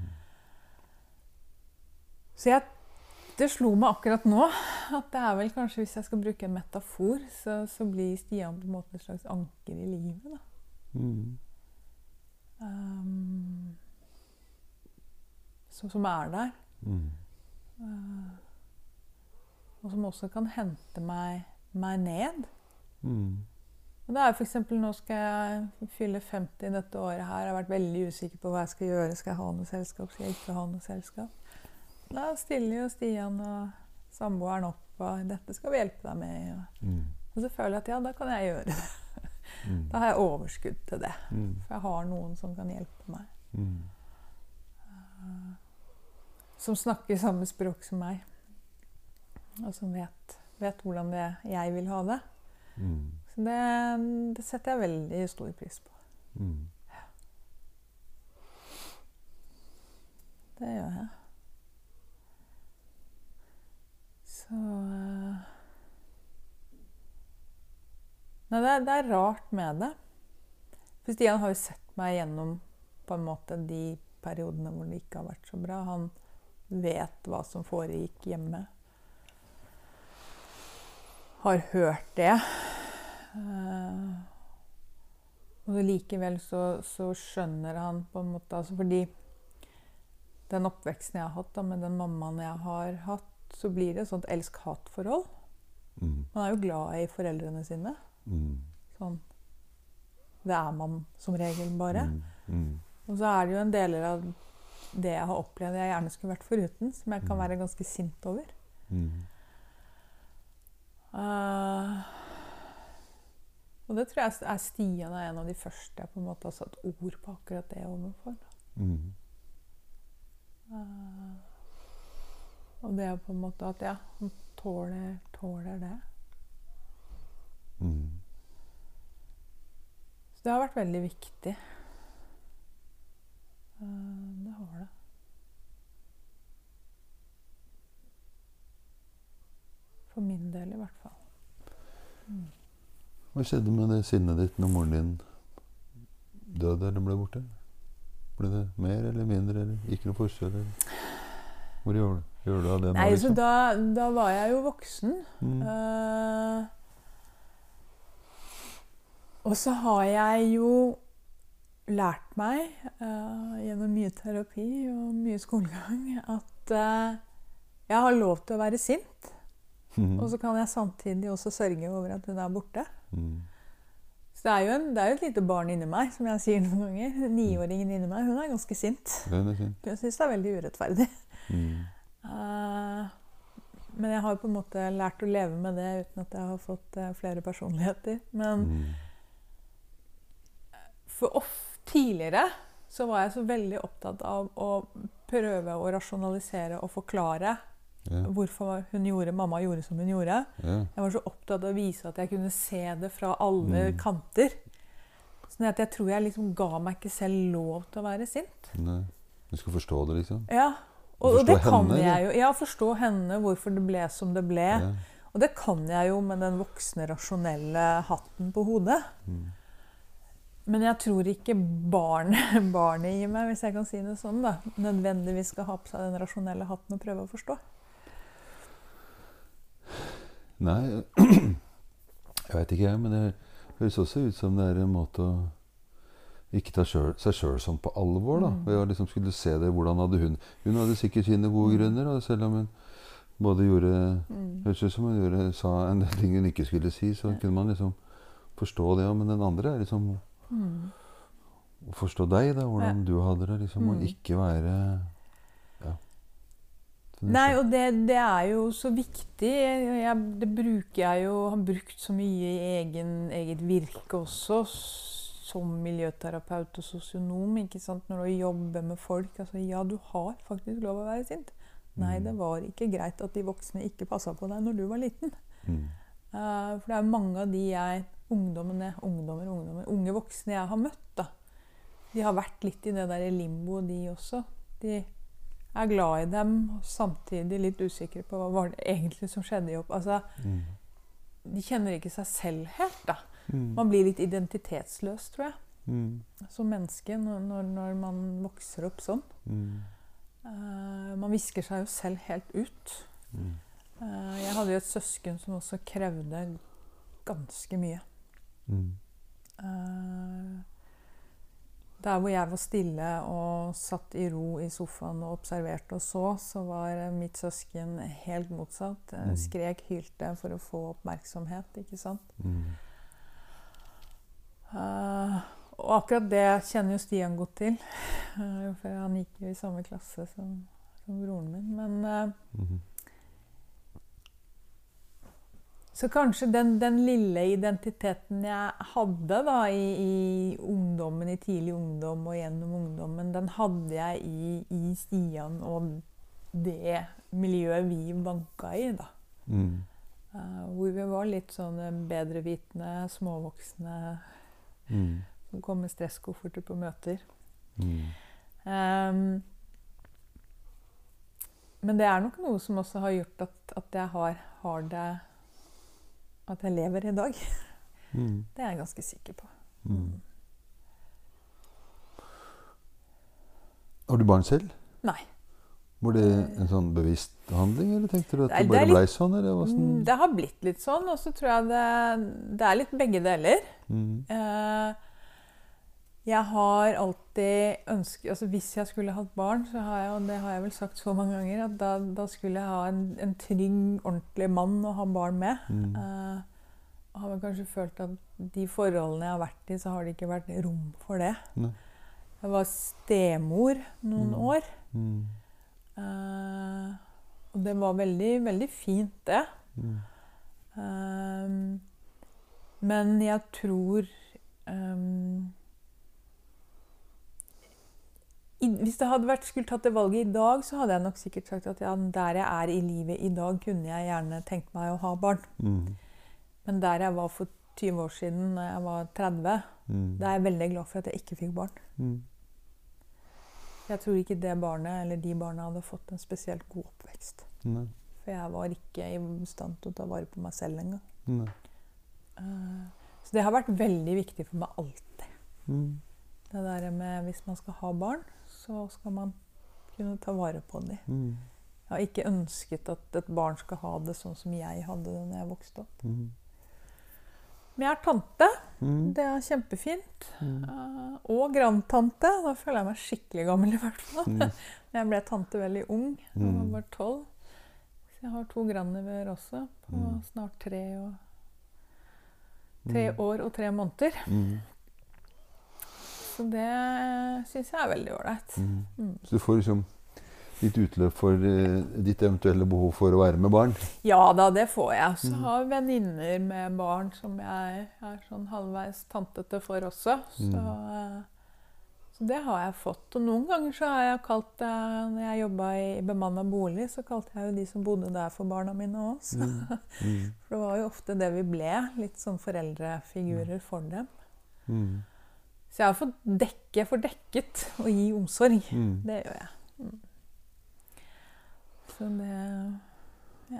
Så jeg, det slo meg akkurat nå at det er vel kanskje, hvis jeg skal bruke en metafor, så, så blir Stian på en måte et slags anker i livet, da. Mm. Um, som, som er der. Mm. Uh, og som også kan hente meg, meg ned. Mm. Og det er for eksempel, nå skal jeg fylle femti dette året her. Jeg har vært veldig usikker på hva jeg skal gjøre. Skal jeg ha noe selskap? Skal jeg ikke ha noe selskap? Da stiller jo Stian og samboeren opp, og dette skal vi hjelpe deg med. Og Mm. Og så føler jeg at ja, da kan jeg gjøre det. Mm. Da har jeg overskudd til det. Mm. For jeg har noen som kan hjelpe meg. Mm. Uh, som snakker samme språk som meg. Og som vet, vet hvordan det jeg vil ha det. Mm. Så det, det setter jeg veldig stor pris på. Mm. Det gjør jeg. Så uh, Nei, det er, det er rart med det. For Stian har jo sett meg gjennom på en måte de periodene hvor det ikke har vært så bra. Han vet hva som foregikk hjemme. Har hørt det. Uh, og likevel så, så skjønner han på en måte, altså fordi den oppveksten jeg har hatt da, med den mammaen jeg har hatt, så blir det et sånt elsk-hat-forhold. Mm. Man er jo glad i foreldrene sine. Mm. Sånn. Det er man som regel bare. Mm. Mm. Og så er det jo en deler av det jeg har opplevd jeg gjerne skulle vært foruten, som jeg kan Mm. være ganske sint over. Mm. Uh, og det tror jeg er Stian er en av de første jeg på en måte har satt ord på akkurat det overfor. Mm. Uh, og det er på en måte at ja, han tåler, tåler det. Mm. Så det har vært veldig viktig. Uh, det har det. For min del i hvert fall. Mm. Hva skjedde med det sinnet ditt når moren din døde eller ble borte? Ble det mer eller mindre, eller ikke noe forskjell? Eller? Hvor gjør du, gjør du av det nå? Nei, Liksom? så da, da var jeg jo voksen. Mm. Uh, og så har jeg jo lært meg uh, gjennom mye terapi og mye skolegang at uh, jeg har lov til å være sint. Mm. Og så kan jeg samtidig også sørge over at hun er borte. Mm. Så det er jo en, det er jo et lite barn inni meg, som jeg sier noen ganger. Niåringen inni meg, hun er ganske sint. Den er sint. Jeg synes det er veldig urettferdig. Mm. Uh, men jeg har på en måte lært å leve med det uten at jeg har fått uh, flere personligheter. Men Mm. for off, tidligere så var jeg så veldig opptatt av å prøve å rasjonalisere og forklare Ja. hvorfor hun gjorde, mamma gjorde som hun gjorde. Ja. Jeg var så opptatt av å vise at jeg kunne se det fra alle Mm. kanter. Sånn at jeg tror jeg liksom ga meg ikke selv lov til å være sint. Nei. Du skal forstå det, liksom? Ja, og, og Forstå det kan henne, jeg jo. Ja, forstå henne, hvorfor det ble som det ble. Ja. Og det kan jeg jo med den voksne, rasjonelle hatten på hodet. Mm. Men jeg tror ikke barn, barnet i meg, hvis jeg kan si det sånn, da, nødvendigvis skal ha på seg den rasjonelle hatten og prøve å forstå. Nei, jeg vet ikke jeg, men det høres også ut som det er en måte å ikke ta selv, seg selv sånn på alvor da. Mm. Ved å liksom skulle se det, hvordan hadde hun. Hun hadde sikkert sine gode grunner, og selv om hun både gjorde, Mm. høres ut som hun gjorde, sa en del ting hun ikke skulle si, så Ja. kunne man liksom forstå det, men den andre er liksom Mm. å forstå deg da, hvordan Ja. du hadde det, liksom, og Mm. ikke være, ja. Så det- Nei, og det, det er jo så viktig. Jeg, det bruker jeg jo, har brukt så mye i egen, eget virke også, som miljøterapeut og sosionom, ikke sant? Når du jobber med folk. Altså, ja, du har faktisk lov å være sint. Nei, Mm. det var ikke greit at de voksne ikke passet på deg når du var liten. Mm. Uh, for det er mange av de jeg, ungdommene, ungdommer, ungdommer, unge voksne jeg har møtt, da. De har vært litt i det der limbo, de også. De er glad i dem, og samtidig litt usikre på hva var det egentlig som skjedde i opp. Altså, Mm. de kjenner ikke seg selv helt, da. Mm. Man blir litt identitetsløs, tror jeg, Mm. som menneske når, når, når man vokser opp sånn. Mm. Uh, man visker seg jo selv helt ut. Mm. Uh, jeg hadde jo et søsken som også krevde ganske mye. Mm. Uh, der hvor jeg var stille og satt i ro i sofaen og observerte og så, så var mitt søsken helt motsatt. Uh, Mm. skrek, hylte for å få oppmerksomhet, ikke sant? Mm. Uh, og akkurat det kjenner jo Stian godt til, uh, for han gikk jo i samme klasse som, som broren min. Men uh, Mm. Så kanskje den, den lille identiteten jeg hadde da i, i ungdommen, i tidlig ungdom og gjennom ungdommen, den hadde jeg i, i Stian og det miljøet vi banka i da. Mm. Uh, hvor vi var litt sånn bedrevitende, småvoksne, mm. som kom med stresskofferter på møter. Mm. Um, men det er nok noe som også har gjort at, at jeg har, har det, at jeg lever i dag. Mm. Det er jeg ganske sikker på. Mm. Har du barn selv? Nei. Var det en sånn bevisst handling, eller tenkte du at Nei, det bare det litt, ble sånn? Eller hva sånn? Det har blitt litt sånn, og så tror jeg det, det er litt begge deler. Mm. Uh, jeg har alltid ønsket, altså hvis jeg skulle hatt barn, så har jeg, og det har jeg vel sagt så mange ganger, at da, da skulle jeg ha en, en trygg, ordentlig mann å ha barn med. Mm. Uh, og har vel kanskje følt at de forholdene jeg har vært i, så har det ikke vært rom for det. Ne. Jeg var stemor noen Mm. år. Mm. Uh, og det var veldig, veldig fint, det. Mm. Um, men jeg tror um, i, hvis det hadde vært, skulle tatt det valget i dag, så hadde jeg nok sikkert sagt at ja, der jeg er i livet i dag, kunne jeg gjerne tenkt meg å ha barn. Mm. Men der jeg var for tyve år siden, når jeg var tretti, Mm. da er jeg veldig glad for at jeg ikke fikk barn. Mm. Jeg tror ikke det barnet, eller de barna hadde fått en spesielt god oppvekst. Ne. For jeg var ikke i stand til å ta vare på meg selv engang. Ne. Uh, så det har vært veldig viktig for meg alltid. Mm. Det der med hvis man skal ha barn, så skal man kunne ta vare på dem. Mm. Jeg har ikke ønsket at et barn skal ha det sånn som jeg hadde det når jeg vokste opp. Mm. Men jeg er tante. Mm. Det er kjempefint. Mm. Uh, og grandtante. Da føler jeg meg skikkelig gammel i hvert fall. Mm. Jeg ble tante veldig ung. Jeg var Mm. bare tolv. Så jeg har to grandnevøer også. På Mm. snart tre, og, tre Mm. år og tre måneder. Mm. Så det syns jeg er veldig ålreit. Mm. Mm. Så du får liksom litt utløp for uh, ditt eventuelle behov for å være med barn? Ja da, det får jeg. Så Mm. har jeg venninner med barn som jeg er sånn halvveis tantete for også. Så, Mm. eh, så det har jeg fått. Og noen ganger så har jeg kalt det, når jeg jobba i bemannet bolig, så kalte jeg jo de som bodde der for barna mine også. Mm. Mm. For det var jo ofte det vi ble, litt sånn foreldrefigurer for dem. Mm. Så jeg har fått dekke, får dekket og gi omsorg. Mm. Det gjør jeg. Mm. Så det, ja.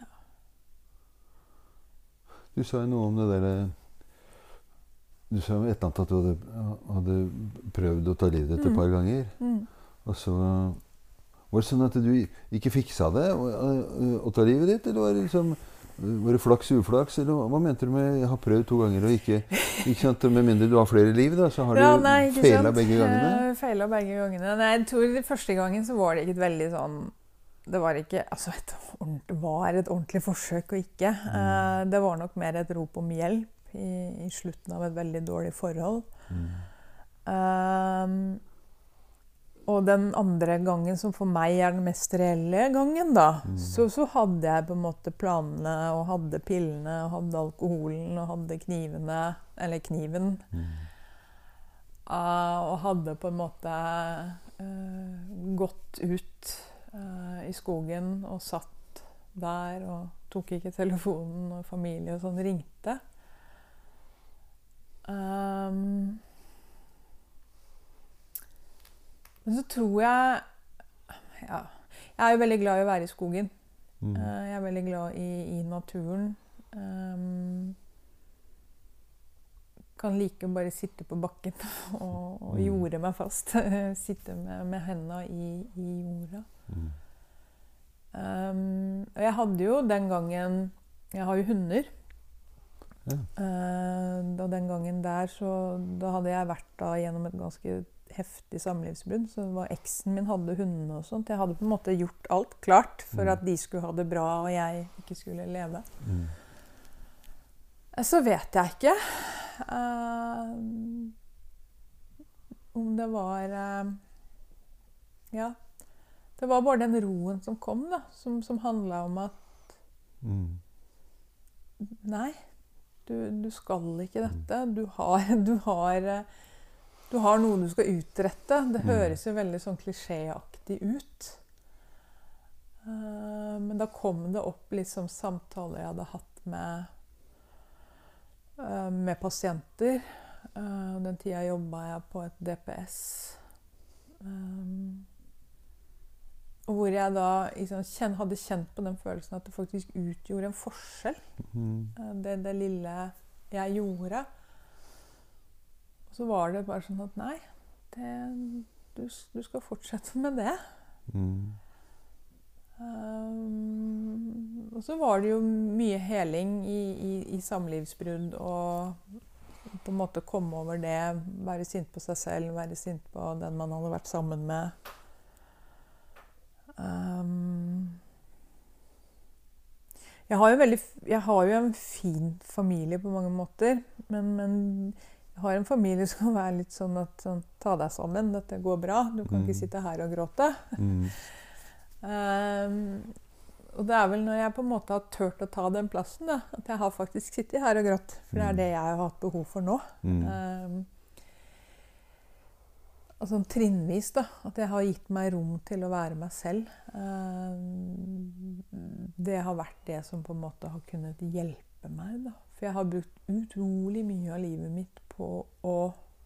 Du sa jo noe om det der. Du sa jo et eller annet at du hadde, hadde prøvd å ta livet ditt et Mm. par ganger. Mm. Og så var det sånn at du ikke fiksa det å, å, å ta livet ditt, eller var det liksom var det flaks uflaks, eller hva mente du med jeg har prøvd to ganger og ikke, ikke sant, med mindre du har flere liv da, så har Ja, du nei, ikke feila sant? begge gangene? Eh, Feila begge gangene. Nei, jeg tror det første gangen så var det ikke et veldig sånn Det var ikke altså et ordentlig, var et ordentlig forsøk og ikke. Eh, det var nok mer et rop om hjelp i, i slutten av et veldig dårlig forhold. Mm. Um, og den andre gangen, som for meg er den mest reelle gangen, da, Mm. så, så hadde jeg på en måte planene, og hadde pillene, og hadde alkoholen, og hadde knivene, eller kniven. Mm. Uh, og hadde på en måte uh, gått ut uh, i skogen og satt der og tok ikke telefonen når familie og sånn ringte. Um, men så tror jeg ja, jeg er jo veldig glad i å være i skogen. Mm. Uh, jeg er veldig glad i, i naturen. Um, kan like å bare sitte på bakken og, og Mm. jorde meg fast. Sitte med, med hendene i, i jorda. Mm. Um, og jeg hadde jo den gangen Jeg har jo hunder. Ja. Uh, da den gangen der så da hadde jeg vært da gjennom et ganske heftig samlivsbrudd. Så det var eksen min hadde hundene og sånt. Jeg hadde på en måte gjort alt klart for Mm. at de skulle ha det bra og jeg ikke skulle leve. Mm. Så vet jeg ikke uh, om det var uh, Ja. Det var bare den roen som kom, da. Som, som handla om at Mm. Nei, du, du skal ikke dette. Du har, du, har, du har noe du skal utrette. Det høres jo veldig sånn klisjéaktig ut. Uh, men da kom det opp liksom samtaler jeg hadde hatt med, uh, med pasienter. Uh, den tida jobbet jeg på et D P S. Um, og hvor jeg da liksom, kjen, hadde kjent på den følelsen at det faktisk utgjorde en forskjell. Mm. Uh, det, det lille jeg gjorde. Og så var det bare sånn at nei, det, du, du skal fortsette med det. Mm. Um, og så var det jo mye heling i, i, i samlivsbrudd og på en måte komme over det, være sint på seg selv, være sint på den man hadde vært sammen med. Um, jeg, har jo veldig, jeg har jo en fin familie på mange måter, men, men jeg har en familie som kan være litt sånn at sånn, ta deg sammen, dette går bra, du kan Mm. ikke sitte her og gråte. Mm. Um, og det er vel når jeg på en måte har tørt å ta den plassen da, at jeg har faktisk sittet her og grått, for det er det jeg har hatt behov for nå. Mm. Um, og sånn trinnvis da, at jeg har gitt meg rom til å være meg selv. Um, det har vært det som på en måte har kunnet hjelpe meg da. For jeg har brukt utrolig mye av livet mitt på å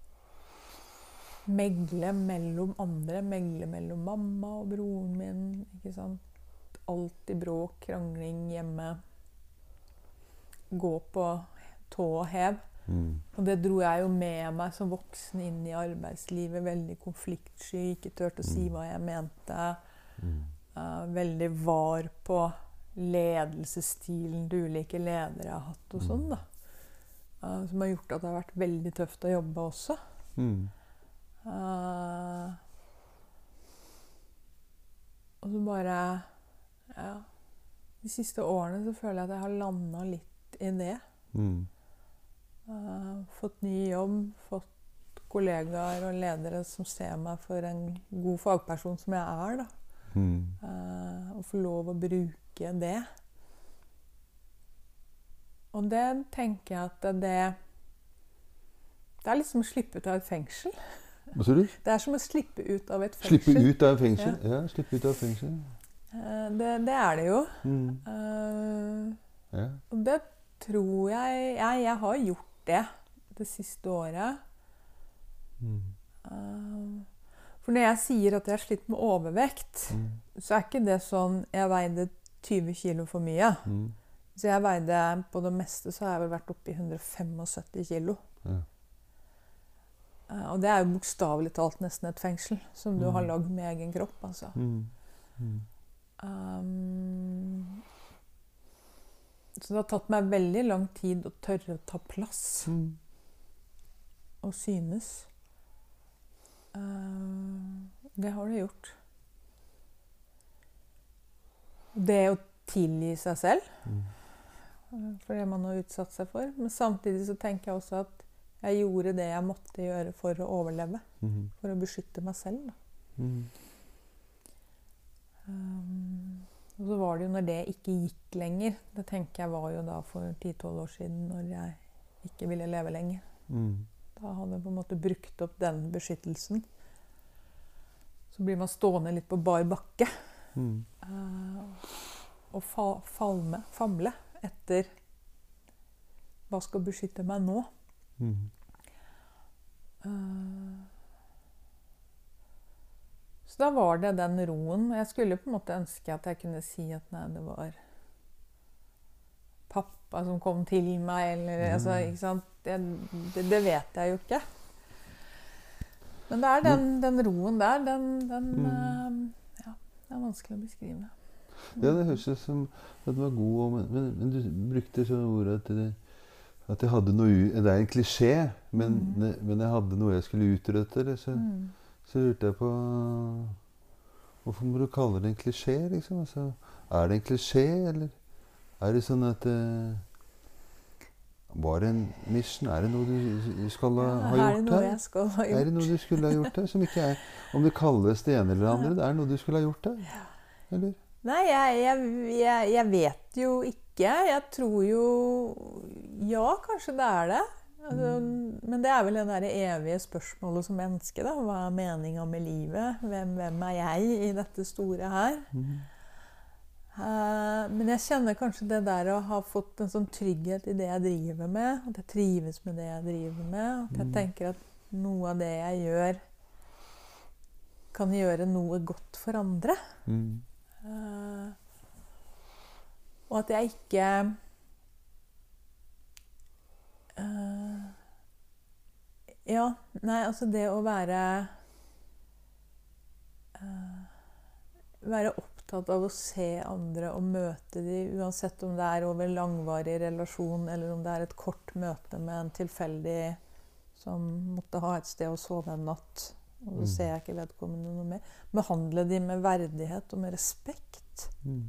megle mellom andre, megle mellom mamma og broren min, ikke sant? Alltid bråk, krangling hjemme, gå på tå og hev. Mm. Og det dro jeg jo med meg som voksen inn i arbeidslivet, veldig konfliktsky, ikke tørte å si hva jeg mente. Mm. Uh, veldig var på ledelsesstilen til ulike ledere jeg har hatt og sånn da. Uh, som har gjort at det har vært veldig tøft å jobbe også. Mm. Uh, og så bare ja, de siste årene så føler jeg at jeg har landet litt i det. Mm. Uh, fått ny jobb, fått kollegaer og ledere som ser meg for en god fagperson som jeg er da. Mm. Uh, og få lov å bruke det. Og det tenker jeg at det det er liksom å slippe ut av et fengsel. Hva sa du? Det er som å slippe ut av et fengsel. Slippe ut av fengsel? Ja, ja slippe ut av fengsel. Uh, det, det er det jo. Mm. Uh, Ja. og det tror jeg, jeg Jeg har gjort det det siste året. Mm. Uh, for når jeg sier at jeg har slitt med overvekt, Mm. så er ikke det sånn jeg veide tyve kilo for mye. Mm. Så jeg veide på det meste så har jeg vel vært oppe i hundre og syttifem kilo. Ja. Uh, og det er jo bokstavelig talt nesten et fengsel som du Mm. har lagd med egen kropp, altså. Mm. Mm. Um, så det har tatt meg veldig lang tid å tørre å ta plass Mm. og synes. Uh, det har det gjort. Det å tilgi seg selv Mm. uh, for det man har utsatt seg for. Men samtidig så tenker jeg også at jeg gjorde det jeg måtte gjøre for å overleve. Mm. For å beskytte meg selv. Da. Mm. Um, og så var det jo når det ikke gikk lenger. Det tenker jeg var jo da for ti tolv år siden når jeg ikke ville leve lenger. Mm. Da hadde jeg på en måte brukt opp den beskyttelsen. Så blir man stående litt på bar bakke. Mm. Uh, og fa falme, famle etter hva skal beskytte meg nå. Mm. Uh, så da var det den roen. Jeg skulle på en måte ønske at jeg kunne si at nei, det var pappa som kom til meg, eller Mm. altså, ikke sant? Det, det, det vet jeg jo ikke. Men det er den, den roen der, den, den Mm. uh, ja, det er vanskelig å beskrive. Ja, det høres ut som at den var god, men, men, men du brukte så ordet at det, at jeg hadde noe u- det er en klisjé, men, Mm. ne- men jeg hadde noe jeg skulle utrette. Eller, så, Mm. så lurte jeg på hvorfor må du kalle det en klisjé, liksom? Altså, er det en klisjé, eller er det sånn at eh, var det en mission? Er det noe du skal ha, Ja, ha er det gjort noe her? jeg skal ha Er det gjort? noe du skulle ha gjort her? Som ikke er, om det kalles det ene eller det andre, det er noe du skulle ha gjort her? Eller? Nei, jeg, jeg, jeg, jeg vet jo ikke. Jeg tror jo Ja, kanskje det er det. Altså, men det er vel det der evige spørsmålet som menneske, da. Hva er meningen med livet? Hvem, hvem er jeg i dette store her? Mm. Uh, men jeg kjenner kanskje det der å ha fått en sånn trygghet i det jeg driver med. At jeg trives med det jeg driver med. At jeg tenker at noe av det jeg gjør, kan gjøre noe godt for andre. Mm. Uh, og at jeg ikke uh, Ja, nei, altså det å være uh, Være opptatt av å se andre og møte dem, uansett om det er over langvarig relasjon, eller om det er et kort møte med en tilfeldig som måtte ha et sted å sove en natt. Og så Mm. ser jeg ikke vedkommende noe mer. Behandle de med verdighet og med respekt. Mm.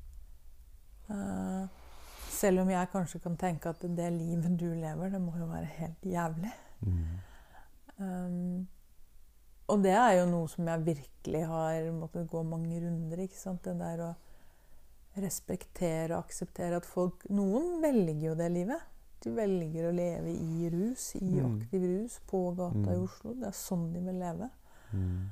Uh, selv om jeg kanskje kan tenke at det livet du lever, det må jo være helt jævlig. Mm. Um, og det er jo noe som jeg virkelig har måttet gå mange runder, ikke sant? Det der å respektere og akseptere at folk, noen velger jo det livet. De velger å leve i rus, i Mm. aktiv rus, på gata Mm. i Oslo. Det er sånn de vil leve. Mm.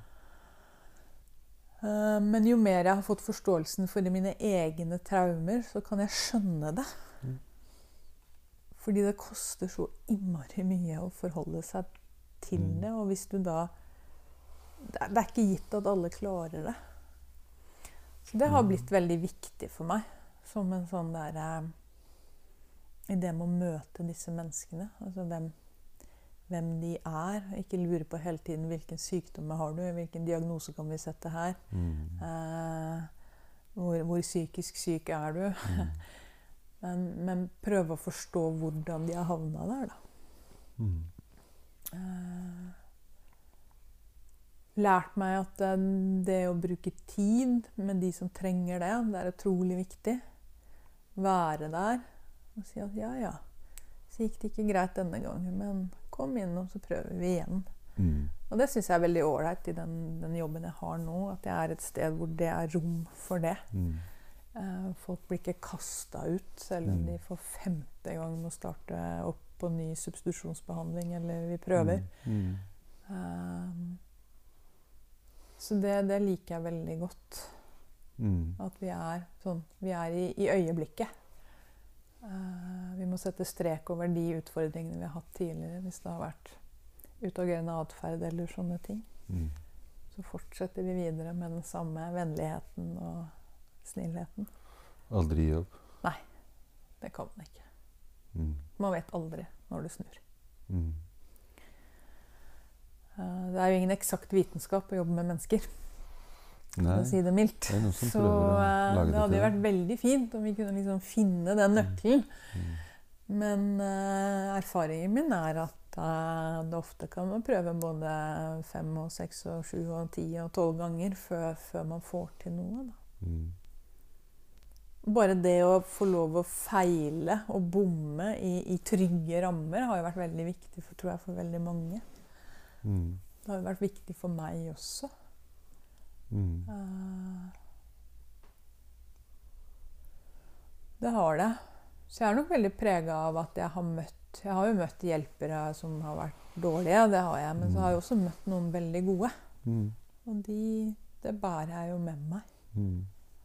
Uh, men jo mer jeg har fått forståelsen for mine egne traumer, så kan jeg skjønne det. Mm. Fordi det koster så innmari mye å forholde seg til Mm. det. Og hvis du da det er, det er ikke gitt at alle klarer det. Så det har Mm. blitt veldig viktig for meg. Som en sånn der uh, i det med å møte disse menneskene. Altså hvem, hvem de er. Ikke lure på hele tiden hvilken sykdom har du, hvilken diagnose kan vi sette her. Mm. Eh, hvor, hvor psykisk syk er du? Mm. men, men prøve å forstå hvordan de har havna der, da. Mm. Eh, lært meg at det, det å bruke tid med de som trenger det, det er utrolig viktig. Være der. Og si at ja, ja, så gikk det ikke greit denne gangen, men kom inn, og så prøver vi igjen. Mm. Og det synes jeg er veldig ålreit i den, den jobben jeg har nå, at jeg er et sted hvor det er rom for det. Mm. Eh, folk blir ikke kastet ut, selv om Mm. de for femte gang må starte opp på ny substitusjonsbehandling, eller vi prøver. Mm. Eh, så det, det liker jeg veldig godt. Mm. At vi er, sånn, vi er i, i øyeblikket. Uh, vi må sette strek over de utfordringene vi har hatt tidligere, hvis det har vært utagerende atferd eller sånne ting. Mm. Så fortsetter vi videre med den samme vennligheten og snillheten. Aldri gi opp. Nei, det kan man ikke. Mm. Man vet aldri når det snur. Mm. Uh, det er jo ingen eksakt vitenskap å jobbe med mennesker, for Nei, å si det mildt. det er noen som Så prøver å uh, lage det det hadde til jo vært veldig fint om vi kunne liksom finne den nøkkelen. Mm. Men uh, erfaringen min er at uh, det ofte kan man prøve både fem og seks og sju og ti og tolv ganger før, før man får til noe. Da. Mm. Bare det å få lov å feile og bomme i, i trygge rammer har jo vært veldig viktig for, tror jeg, for veldig mange. Mm. Det har jo vært viktig for meg også. Mm. Uh, det har det. Så jeg er nok veldig preget av at jeg har møtt Jeg har jo møtt hjelpere som har vært dårlige, det har jeg, men så har jeg også møtt noen veldig gode. Mm. Og de, det bærer jeg jo med meg. Mm.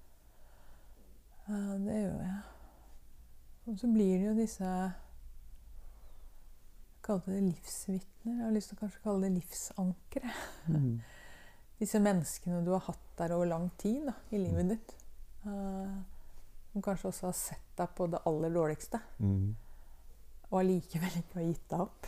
Uh, det gjør jeg. Og så blir det jo disse Jeg kalte det livsvitner. Jeg har lyst til å kanskje kalle det livsankere. Mm. Disse menneskene du har hatt der over lang tid da, i livet ditt. Uh, som kanskje også har sett deg på det aller dårligste. Mm. Og allikevel ikke har gitt deg opp.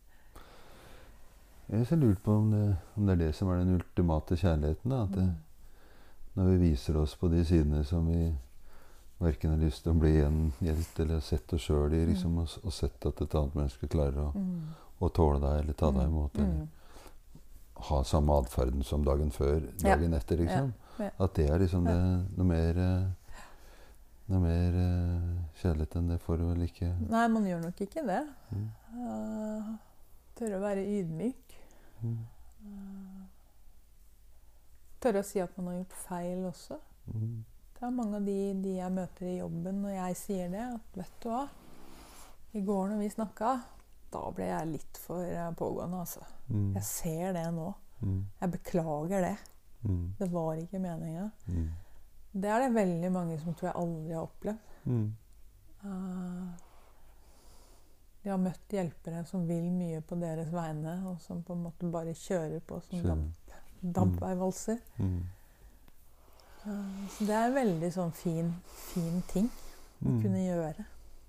Jeg har lurt på om det, om det er det som er den ultimate kjærligheten. Da. At det, når vi viser oss på de sidene som vi hverken har lyst til å bli gjengjeldt eller sett oss sjøl i, liksom, og, og sett at et annet menneske klarer å, Mm. å tåle deg eller ta deg imot. Eller Mm. ha samme atferden som dagen før, dagen etter, liksom. Ja. Ja. At det er liksom det, noe mer eh, noe mer eh, kjærlighet enn det får du vel ikke. Nei, man gjør nok ikke det. Mm. Uh, tørre å være ydmyk. Mm. Uh, tørre å si at man har gjort feil også. Mm. Det er mange av de, de jeg møter i jobben når jeg sier det, at vet du hva, i går når vi snakket, da ble jeg litt for eh, pågående, altså. Mm. Jeg ser det nå. Mm. Jeg beklager det. Mm. Det var ikke meningen. Mm. Det er det veldig mange som tror jeg aldri har opplevd. Mm. Uh, de har møtt hjelpere som vil mye på deres vegne, og som på en måte bare kjører på som damp, dampveivalser. Mm. Uh, så det er en veldig sånn fin, fin ting å Mm. kunne gjøre.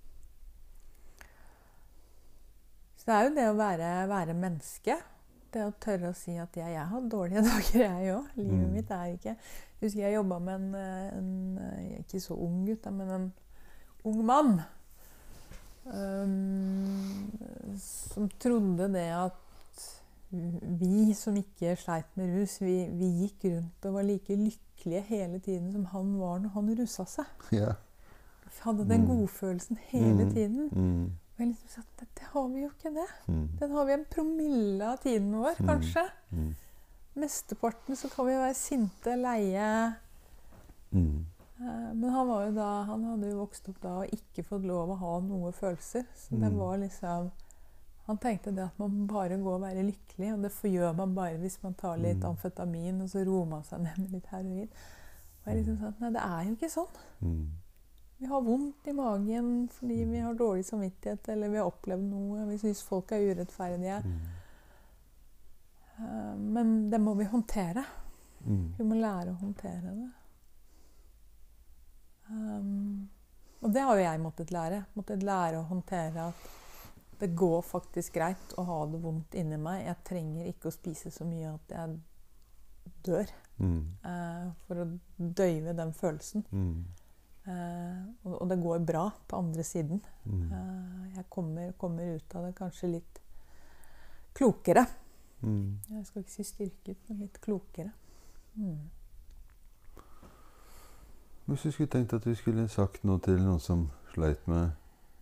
Så det er jo det å være, være menneske. Det å tørre å si at jeg, jeg har dårlige dager, jeg òg. Livet Mm. mitt er ikke Jeg husker jeg jobba med en, en ikke så ung gutt, men en ung mann. Um, som trodde det at vi som ikke sleit med rus, vi, vi gikk rundt og var like lykkelige hele tiden som han var når han rusa seg. Ja. Vi hadde den Mm. godfølelsen hele Mm. tiden. Mm. Og jeg liksom sa at det, det har vi jo ikke det. Mm. Den har vi en promille av tiden vår, Mm. kanskje. Mm. Mesteparten så kan vi være sinte, leie. Mm. Eh, Men han var jo da, han hadde jo vokst opp da og ikke fått lov å ha noe følelser. Så det Mm. var liksom Han tenkte det at man må bare gå og være lykkelig, og det får- gjør man bare hvis man tar litt Mm. amfetamin, og så roer man seg ned med litt heroin. Og jeg liksom sa at nei, det er jo ikke sånn. Mm. Vi har vondt i magen fordi vi har dårlig samvittighet, eller vi har opplevd noe, vi syns folk er urettferdige. Mm. Eh, Men det må vi håndtere. Mm. Vi må lære å håndtere det. Um, og det har jo jeg måttet lære. Måttet lære å håndtere at det går faktisk greit å ha det vondt inni meg. Jeg trenger ikke å spise så mye at jeg dør Mm. eh, for å døyve den følelsen. Mm. Eh, og, og det går bra på andre siden. Mm. Eh, jeg kommer, kommer ut av det kanskje litt klokere. Mm. Jeg skal ikke si styrket, men litt klokere. Mm. Hvis du skulle tenkt at du skulle sagt noe til noen som sleit med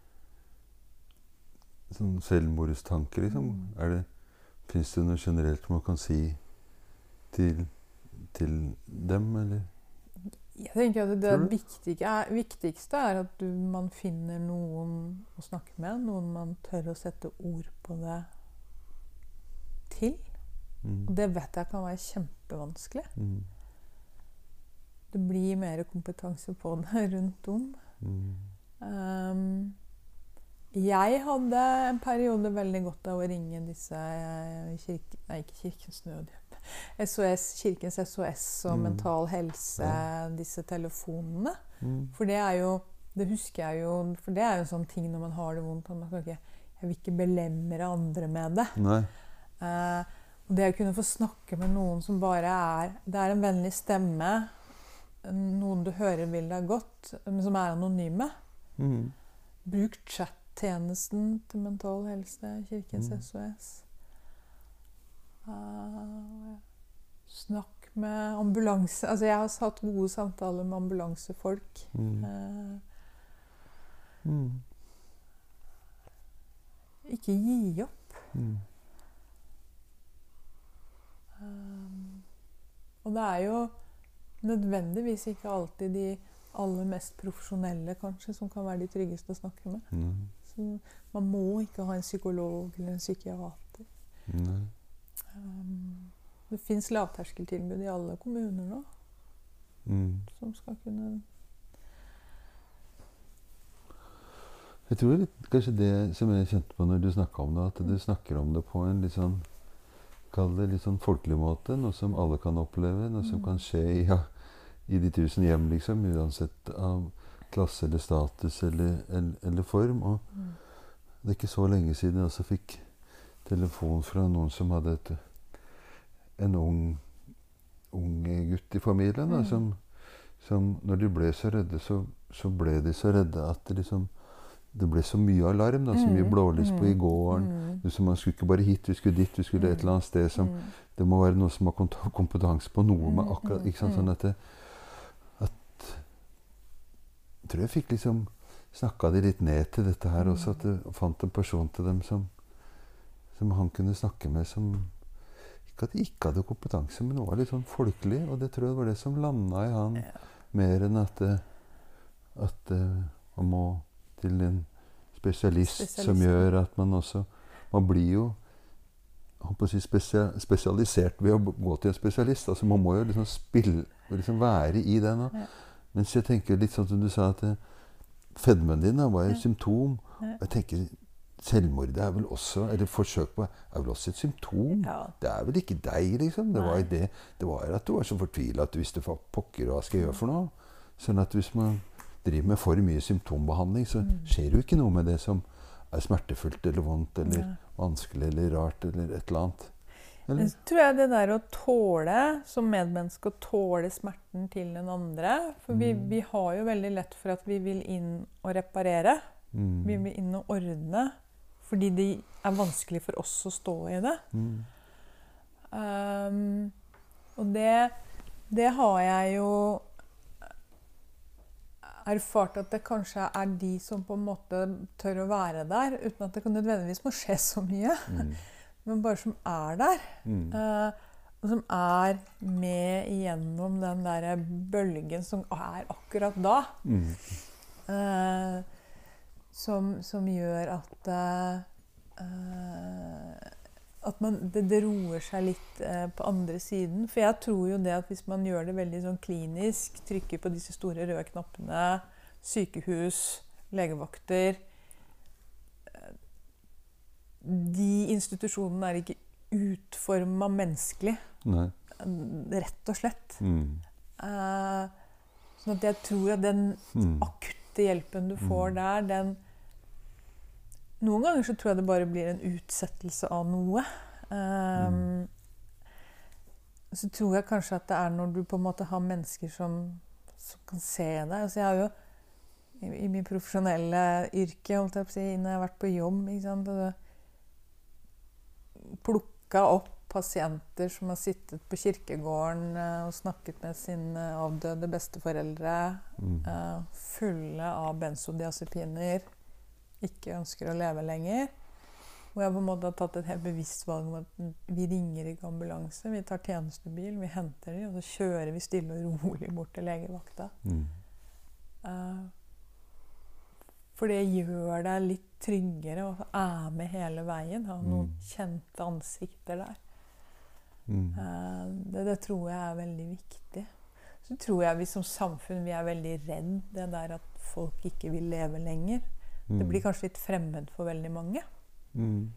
sånn selvmordstanker, liksom, Mm. er det, finnes det noe generelt man kan si til, til dem, eller? Jeg tenker at det Tror du? viktige er, viktigste er at du, man finner noen å snakke med, noen man tør å sette ord på det til. Mm. Og det vet jeg kan være kjempevanskelig. Mm. Det blir mer kompetanse på det rundt om. Mm. Um, jeg hadde en periode veldig godt av å ringe disse eh, kirke, nei, ikke Kirkens Nødhjelp. S O S, Kirkens S O S og Mm. Mental Helse, Ja. disse telefonene. Mm. For det er jo, det husker jeg jo, for det er jo en sånn ting når man har det vondt, at man skal ikke, jeg vil ikke belemre andre med det. Nei. Eh, og det å kunne få snakke med noen som bare er, det er en vennlig stemme, noen du hører vil deg godt, men som er anonyme. Mm. Bruk chat-tjenesten til Mental Helse, Kirkens Mm. S O S. Uh, snakk med ambulanse. Altså jeg har hatt gode samtaler med ambulansefolk. Mm. Uh, Mm. ikke gi opp. Mm. Um, og det er jo nødvendigvis ikke alltid de aller mest profesjonelle kanskje som kan være de tryggeste å snakke med. Nei. Så man må ikke ha en psykolog eller en psykiater. Nei. Um, det finnes lavterskeltilbud i alle kommuner nå Mm. som skal kunne Jeg tror litt, kanskje det som jeg kjente på når du snakket om det, at du snakker om det på en litt sånn, kall det litt sånn folkelig måte, noe som alle kan oppleve, noe som Mm. kan skje ja, i de tusen hjem, liksom, uansett av klasse eller status eller, eller, eller form. Og mm. det er ikke så lenge siden jeg også fikk telefon fra noen som hadde et, en ung, ung gutt i familien, da, Mm. som, som når de ble så redde, så, så ble de så redde at det liksom det ble så mye alarm, da, så mye Mm. blålys på i Mm. gården. Mm. Liksom, man skulle ikke bare hit, vi skulle dit, vi skulle et eller annet sted. Som, Mm. det må være noe som har kont- kompetanse på noe med Mm, akkurat, mm, ikke sant, mm. sånn at det, at jeg tror jeg fikk liksom snakka de litt ned til dette her også, at jeg fant en person til dem som, som han kunne snakke med, som ikke at de ikke hadde kompetanse, men det var litt sånn folkelig, og det tror jeg var det som landa i han, Ja. Mer enn at, eh, at eh, man må til en spesialist, Spesialist, som ja. gjør at man også Man blir jo jeg håper å si spesia, spesialisert ved å b- gå til en spesialist. Altså Man må jo liksom spille liksom være i det nå. Ja. Mens jeg tenker litt sånn som du sa, at eh, fedmen din da, var jo et Ja. symptom. Ja. Jeg tenker selvmordet er vel også, eller forsøk på, er vel også et symptom. Ja. Det er vel ikke deg, liksom. Det var, Nei. jo det, det var at du var så fortvilet at du visste hva pokker hva skal jeg gjøre for noe. Sånn at hvis man driver med for mye symptombehandling, så Mm. skjer jo ikke noe med det som er smertefullt eller vondt eller Nei. vanskelig eller rart eller et eller annet. Eller? Men så tror jeg det der å tåle, som medmenneske, å tåle smerten til den andre. For vi, Mm. vi har jo veldig lett for at vi vil inn og reparere. Mm. Vi vil inn og ordne. Fordi det er vanskelig for oss å stå i det. Mm. Um, og det, det har jeg jo erfart at det kanskje er de som på en måte tør å være der, uten at det kan nødvendigvis må skje så mye. Mm. Men bare som er der. Mm. Eh, og som er med igjennom den der bølgen som er akkurat da. Mm. Eh, som, som gjør at eh, eh, at man, det, det roer seg litt eh, på andre siden. For jeg tror jo det at hvis man gjør det veldig sånn klinisk, trykker på disse store røde knappene, sykehus, legevakter eh, De institusjonene er ikke utformet menneskelig, Nei. rett og slett. Mm. Eh, sånn at jeg tror at den Mm. akutte hjelpen du får Mm. der, den Noen ganger så tror jeg det bare blir en utsettelse av noe. Um, Mm. Så tror jeg kanskje at det er når du på en måte har mennesker som, som kan se deg. Altså jeg har jo i, i min profesjonelle yrke, holdt jeg på å si, når jeg har vært på jobb, ikke sant, og plukka opp pasienter som har sittet på kirkegården eh, og snakket med sine avdøde besteforeldre, Mm. eh, fulle av benzodiazepiner, ikke ønsker å leve lenger. Og jeg på en måte har tatt et helt bevisst valg om at vi ringer ikke ambulanse, vi tar tjenestebil, vi henter dem, og så kjører vi stille og rolig bort til legevakta. Mm. Eh, For det gjør deg litt tryggere og er med hele veien. Ha noen Mm. kjente ansikter der. Mm. Eh, det, det tror jeg er veldig viktig. Så tror jeg vi som samfunn vi er veldig redd det der at folk ikke vil leve lenger. Det blir kanskje litt fremmed for veldig mange. Mm.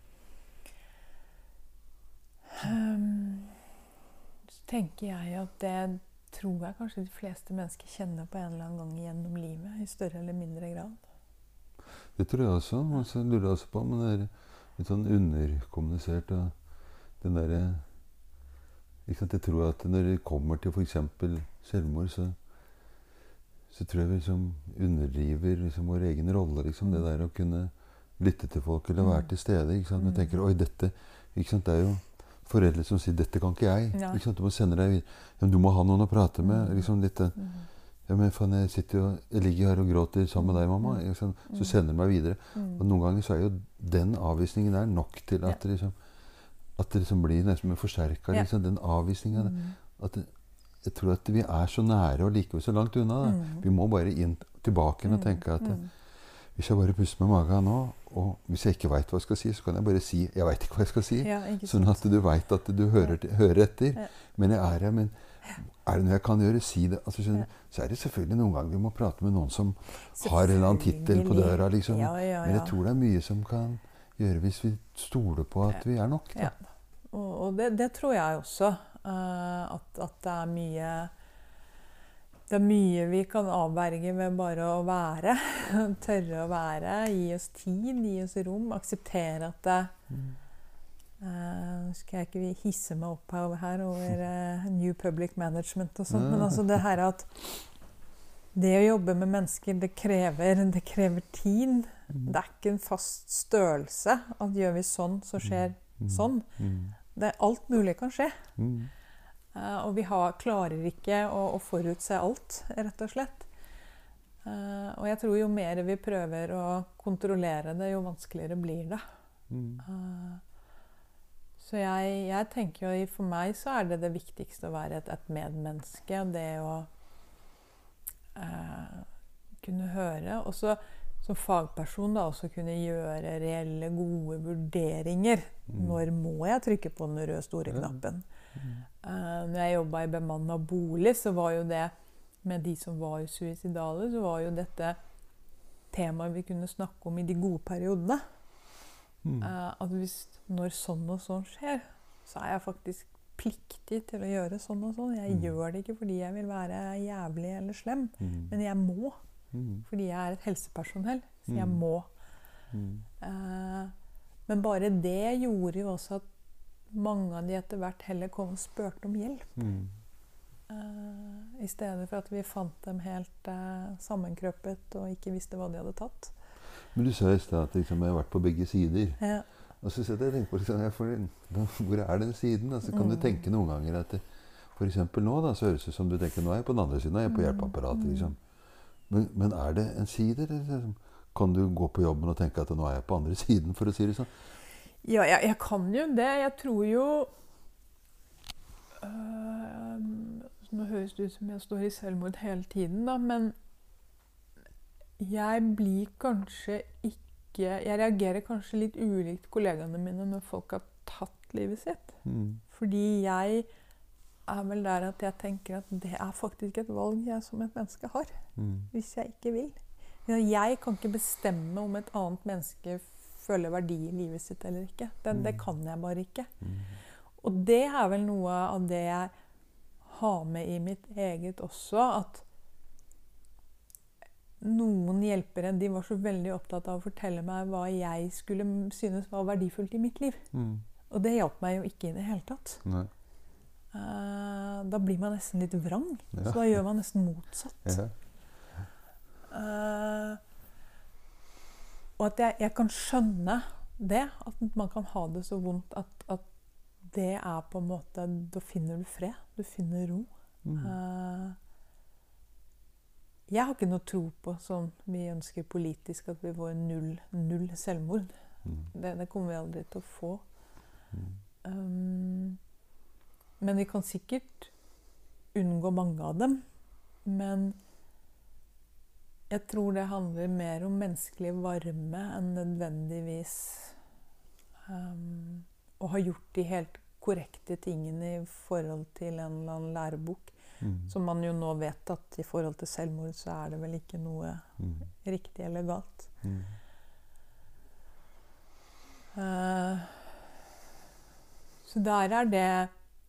Um, så tenker jeg at det tror jeg kanskje de fleste mennesker kjenner på en eller annen gang gjennom livet, i større eller mindre grad. Det tror jeg også. Og så lurer jeg også på om det er litt sånn underkommunisert. Og den derre ikke sant, Jeg tror at når det kommer til f.eks. selvmord, så, så tror jeg vi liksom underdriver liksom vår egen rolle. Liksom, det der å kunne lytte til folk eller være til stede. Ikke sant? Jeg tenker, oi, dette, ikke sant, Det er jo foreldre som sier 'dette kan ikke jeg'. Ja. Ikke sant? Du må sende deg videre. Ja, men du må ha noen å prate med. Liksom litt, Mm. ja, men faen, jeg, sitter jo, jeg ligger her og gråter sammen med deg, mamma. Ikke sant? Så sender de meg videre. Mm. Og noen ganger så er jo den avvisningen der nok til at det liksom, at det liksom blir nesten forsterka. Ja. Liksom, den avvisningen. Mm. At det, jeg tror at vi er så nære og likevel så langt unna. Da. Mm. Vi må bare inn tilbake og tenke at Mm. hvis jeg bare puster med magen nå, og hvis jeg ikke veit hva jeg skal si, så kan jeg bare si 'jeg veit ikke hva jeg skal si'. Ja, ikke Sånn sant. at du veit at du hører, til- hører etter. Ja. Men jeg er her. Men er det noe jeg kan gjøre? Si det. Altså, skjønner, Ja. du? Så er det selvfølgelig noen ganger vi må prate med noen som har en eller annen tittel på døra. Liksom. Ja, ja, Men jeg ja. tror det er mye som kan gjøre hvis vi stoler på at vi er nok. Da. Ja. Og, og det, det tror jeg også. eh, at, at det er mye Det er mye vi kan avverge ved bare å være. Tørre å være. Gi oss tid, gi oss rom. Akseptere at det uh, Skal jeg ikke hisse meg opp her, her over uh, New Public Management og sånt, Ja. men altså det her at det å jobbe med mennesker, det krever, det krever tid. Det er ikke en fast størrelse at gjør vi sånn, så skjer sånn. Mm. Det er alt mulig kan skje. Mm. Eh, og vi har, klarer ikke å, å forutse alt, rett og slett. Eh, og jeg tror jo mer vi prøver å kontrollere det, jo vanskeligere blir det. Mm. Eh, så jeg, jeg tenker jo, for meg så er det det viktigste å være et, et medmenneske. Det å høre. Og så som fagperson da også kunne gjøre reelle, gode vurderinger. Mm. Når må jeg trykke på den røde store Ja. knappen? Mm. Uh, når jeg jobbet i bemannet bolig, så var jo det, med de som var suicidale, så var jo dette temaet vi kunne snakke om i de gode periodene. Mm. Uh, at hvis, når sånn og sånn skjer, så er jeg faktisk pliktig til å gjøre sånn og sånn. Jeg Mm. gjør det ikke fordi jeg vil være jævlig eller slem, Mm. men jeg må. Mm. Fordi jeg er et helsepersonell, så jeg Mm. må. Mm. Uh, men bare det gjorde jo også at mange av de etter hvert heller kom og spurte om hjelp. Mm. Uh, I stedet for at vi fant dem helt uh, sammenkrøpet og ikke visste hva de hadde tatt. Men du sa i sted at liksom, jeg har vært på begge sider. Ja. Og så sitter jeg og tenker på liksom, jeg får, hvor er den siden? Altså, kan Mm. du tenke noen ganger at det, for eksempel nå da, så høres det som du tenker, nå er jeg på den andre siden, nå er jeg på Mm. hjelpeapparatet. Mm. Liksom. Men, men er det en side? Eller, liksom, kan du gå på jobben og tenke at nå er jeg på andre siden, for å si det sånn? Ja, jeg, jeg kan jo det. Jeg tror jo øh, Nå høres det ut som jeg står i selvmord hele tiden, da, men jeg blir kanskje ikke Jeg reagerer kanskje litt ulikt kollegaene mine når folk har tatt livet sitt. Mm. Fordi jeg er vel der at jeg tenker at det er faktisk et valg jeg som et menneske har. Mm. Hvis jeg ikke vil. Jeg kan ikke bestemme om et annet menneske føler verdi i livet sitt eller ikke. Det, Mm. det kan jeg bare ikke. Mm. Og det er vel noe av det jeg har med i mitt eget også, at noen hjelpere de var så veldig opptatt av å fortelle meg hva jeg skulle synes var verdifullt i mitt liv. Mm. Og det hjalp meg jo ikke i det hele tatt. Nei. Uh, da blir man nesten litt vrang. Ja. Så da gjør man nesten motsatt. Ja. Uh, og at jeg, jeg kan skjønne det, at man kan ha det så vondt at, at det er på en måte, da finner du fred, du finner ro. Mm. Uh, jeg har ikke noe tro på som vi ønsker politisk, at vi får null, null selvmord. Mm. Det, det kommer vi aldri til å få. Mm. Um, men vi kan sikkert unngå mange av dem. Men jeg tror det handler mer om menneskelig varme enn nødvendigvis um, å ha gjort de helt korrekte tingene i forhold til en eller annen lærebok. Mm. Som man jo nå vet at i forhold til selvmord så er det vel ikke noe Mm. riktig eller galt. Mm. Uh, så der er det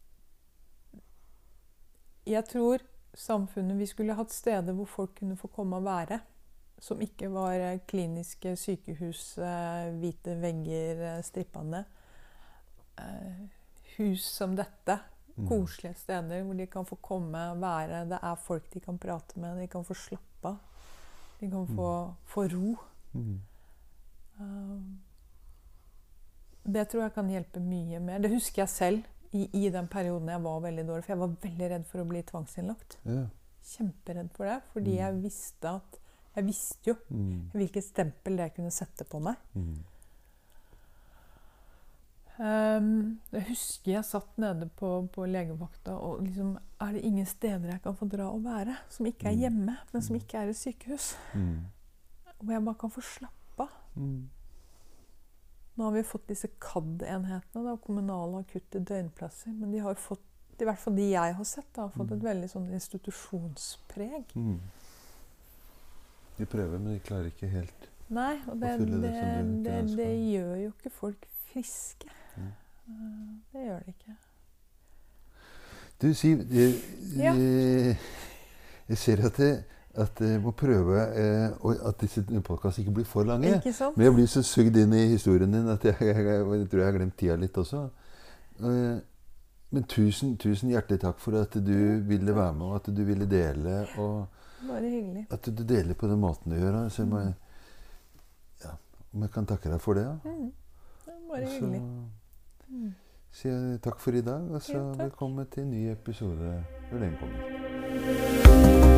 Jeg tror samfunnet vi skulle hatt steder hvor folk kunne få komme og være. Som ikke var kliniske sykehus, uh, hvite vegger, uh, strippende. Uh, hus som dette. Mm. Koselige steder hvor de kan få komme og være. Det er folk de kan prate med. De kan få slappe av. De kan få, få ro. Mm. Uh, det tror jeg kan hjelpe mye mer. Det husker jeg selv i, i den perioden jeg var veldig dårlig. For jeg var veldig redd for å bli tvangsinnlagt. Ja. Kjemperedd for det. Fordi Mm. jeg visste at Jeg visste jo Mm. hvilket stempel det kunne sette på meg. Mm. Um, jeg husker jeg satt nede på, på legevakta og liksom Er det ingen steder jeg kan få dra og være? Som ikke er Mm. hjemme, men som ikke er et sykehus. Mm. Hvor jeg bare kan få slappe av. Mm. Nå har vi fått disse C A D-enhetene, da, kommunale akutte døgnplasser. Men de har jo fått, i hvert fall de jeg har sett, da, har fått Mm. et veldig sånn institusjonspreg. Mm. De prøver, men de klarer ikke helt. Nei, og det, Å fylle det det, som du det, ikke ønsker. det gjør jo ikke folk friske. Mm. Uh, det gjør det ikke. Du, Siv, jeg, Ja. jeg, jeg ser at jeg, at jeg må prøve eh, og at disse podkastene ikke blir for lange. Ikke sant? Men jeg blir så sugd inn i historien din at jeg, jeg, jeg, jeg tror jeg har glemt tida litt også. Eh, men tusen, tusen hjertelig takk for at du ville være med, og at du ville dele. Og Bare hyggelig. at du deler på den måten du gjør. Så jeg må, Mm. ja, om jeg kan takke deg for det. Ja. Mm. Det er bare Og så hyggelig. Mm. sier jeg takk for i dag, og så Ja, takk. velkommen til en ny episode når den kommer.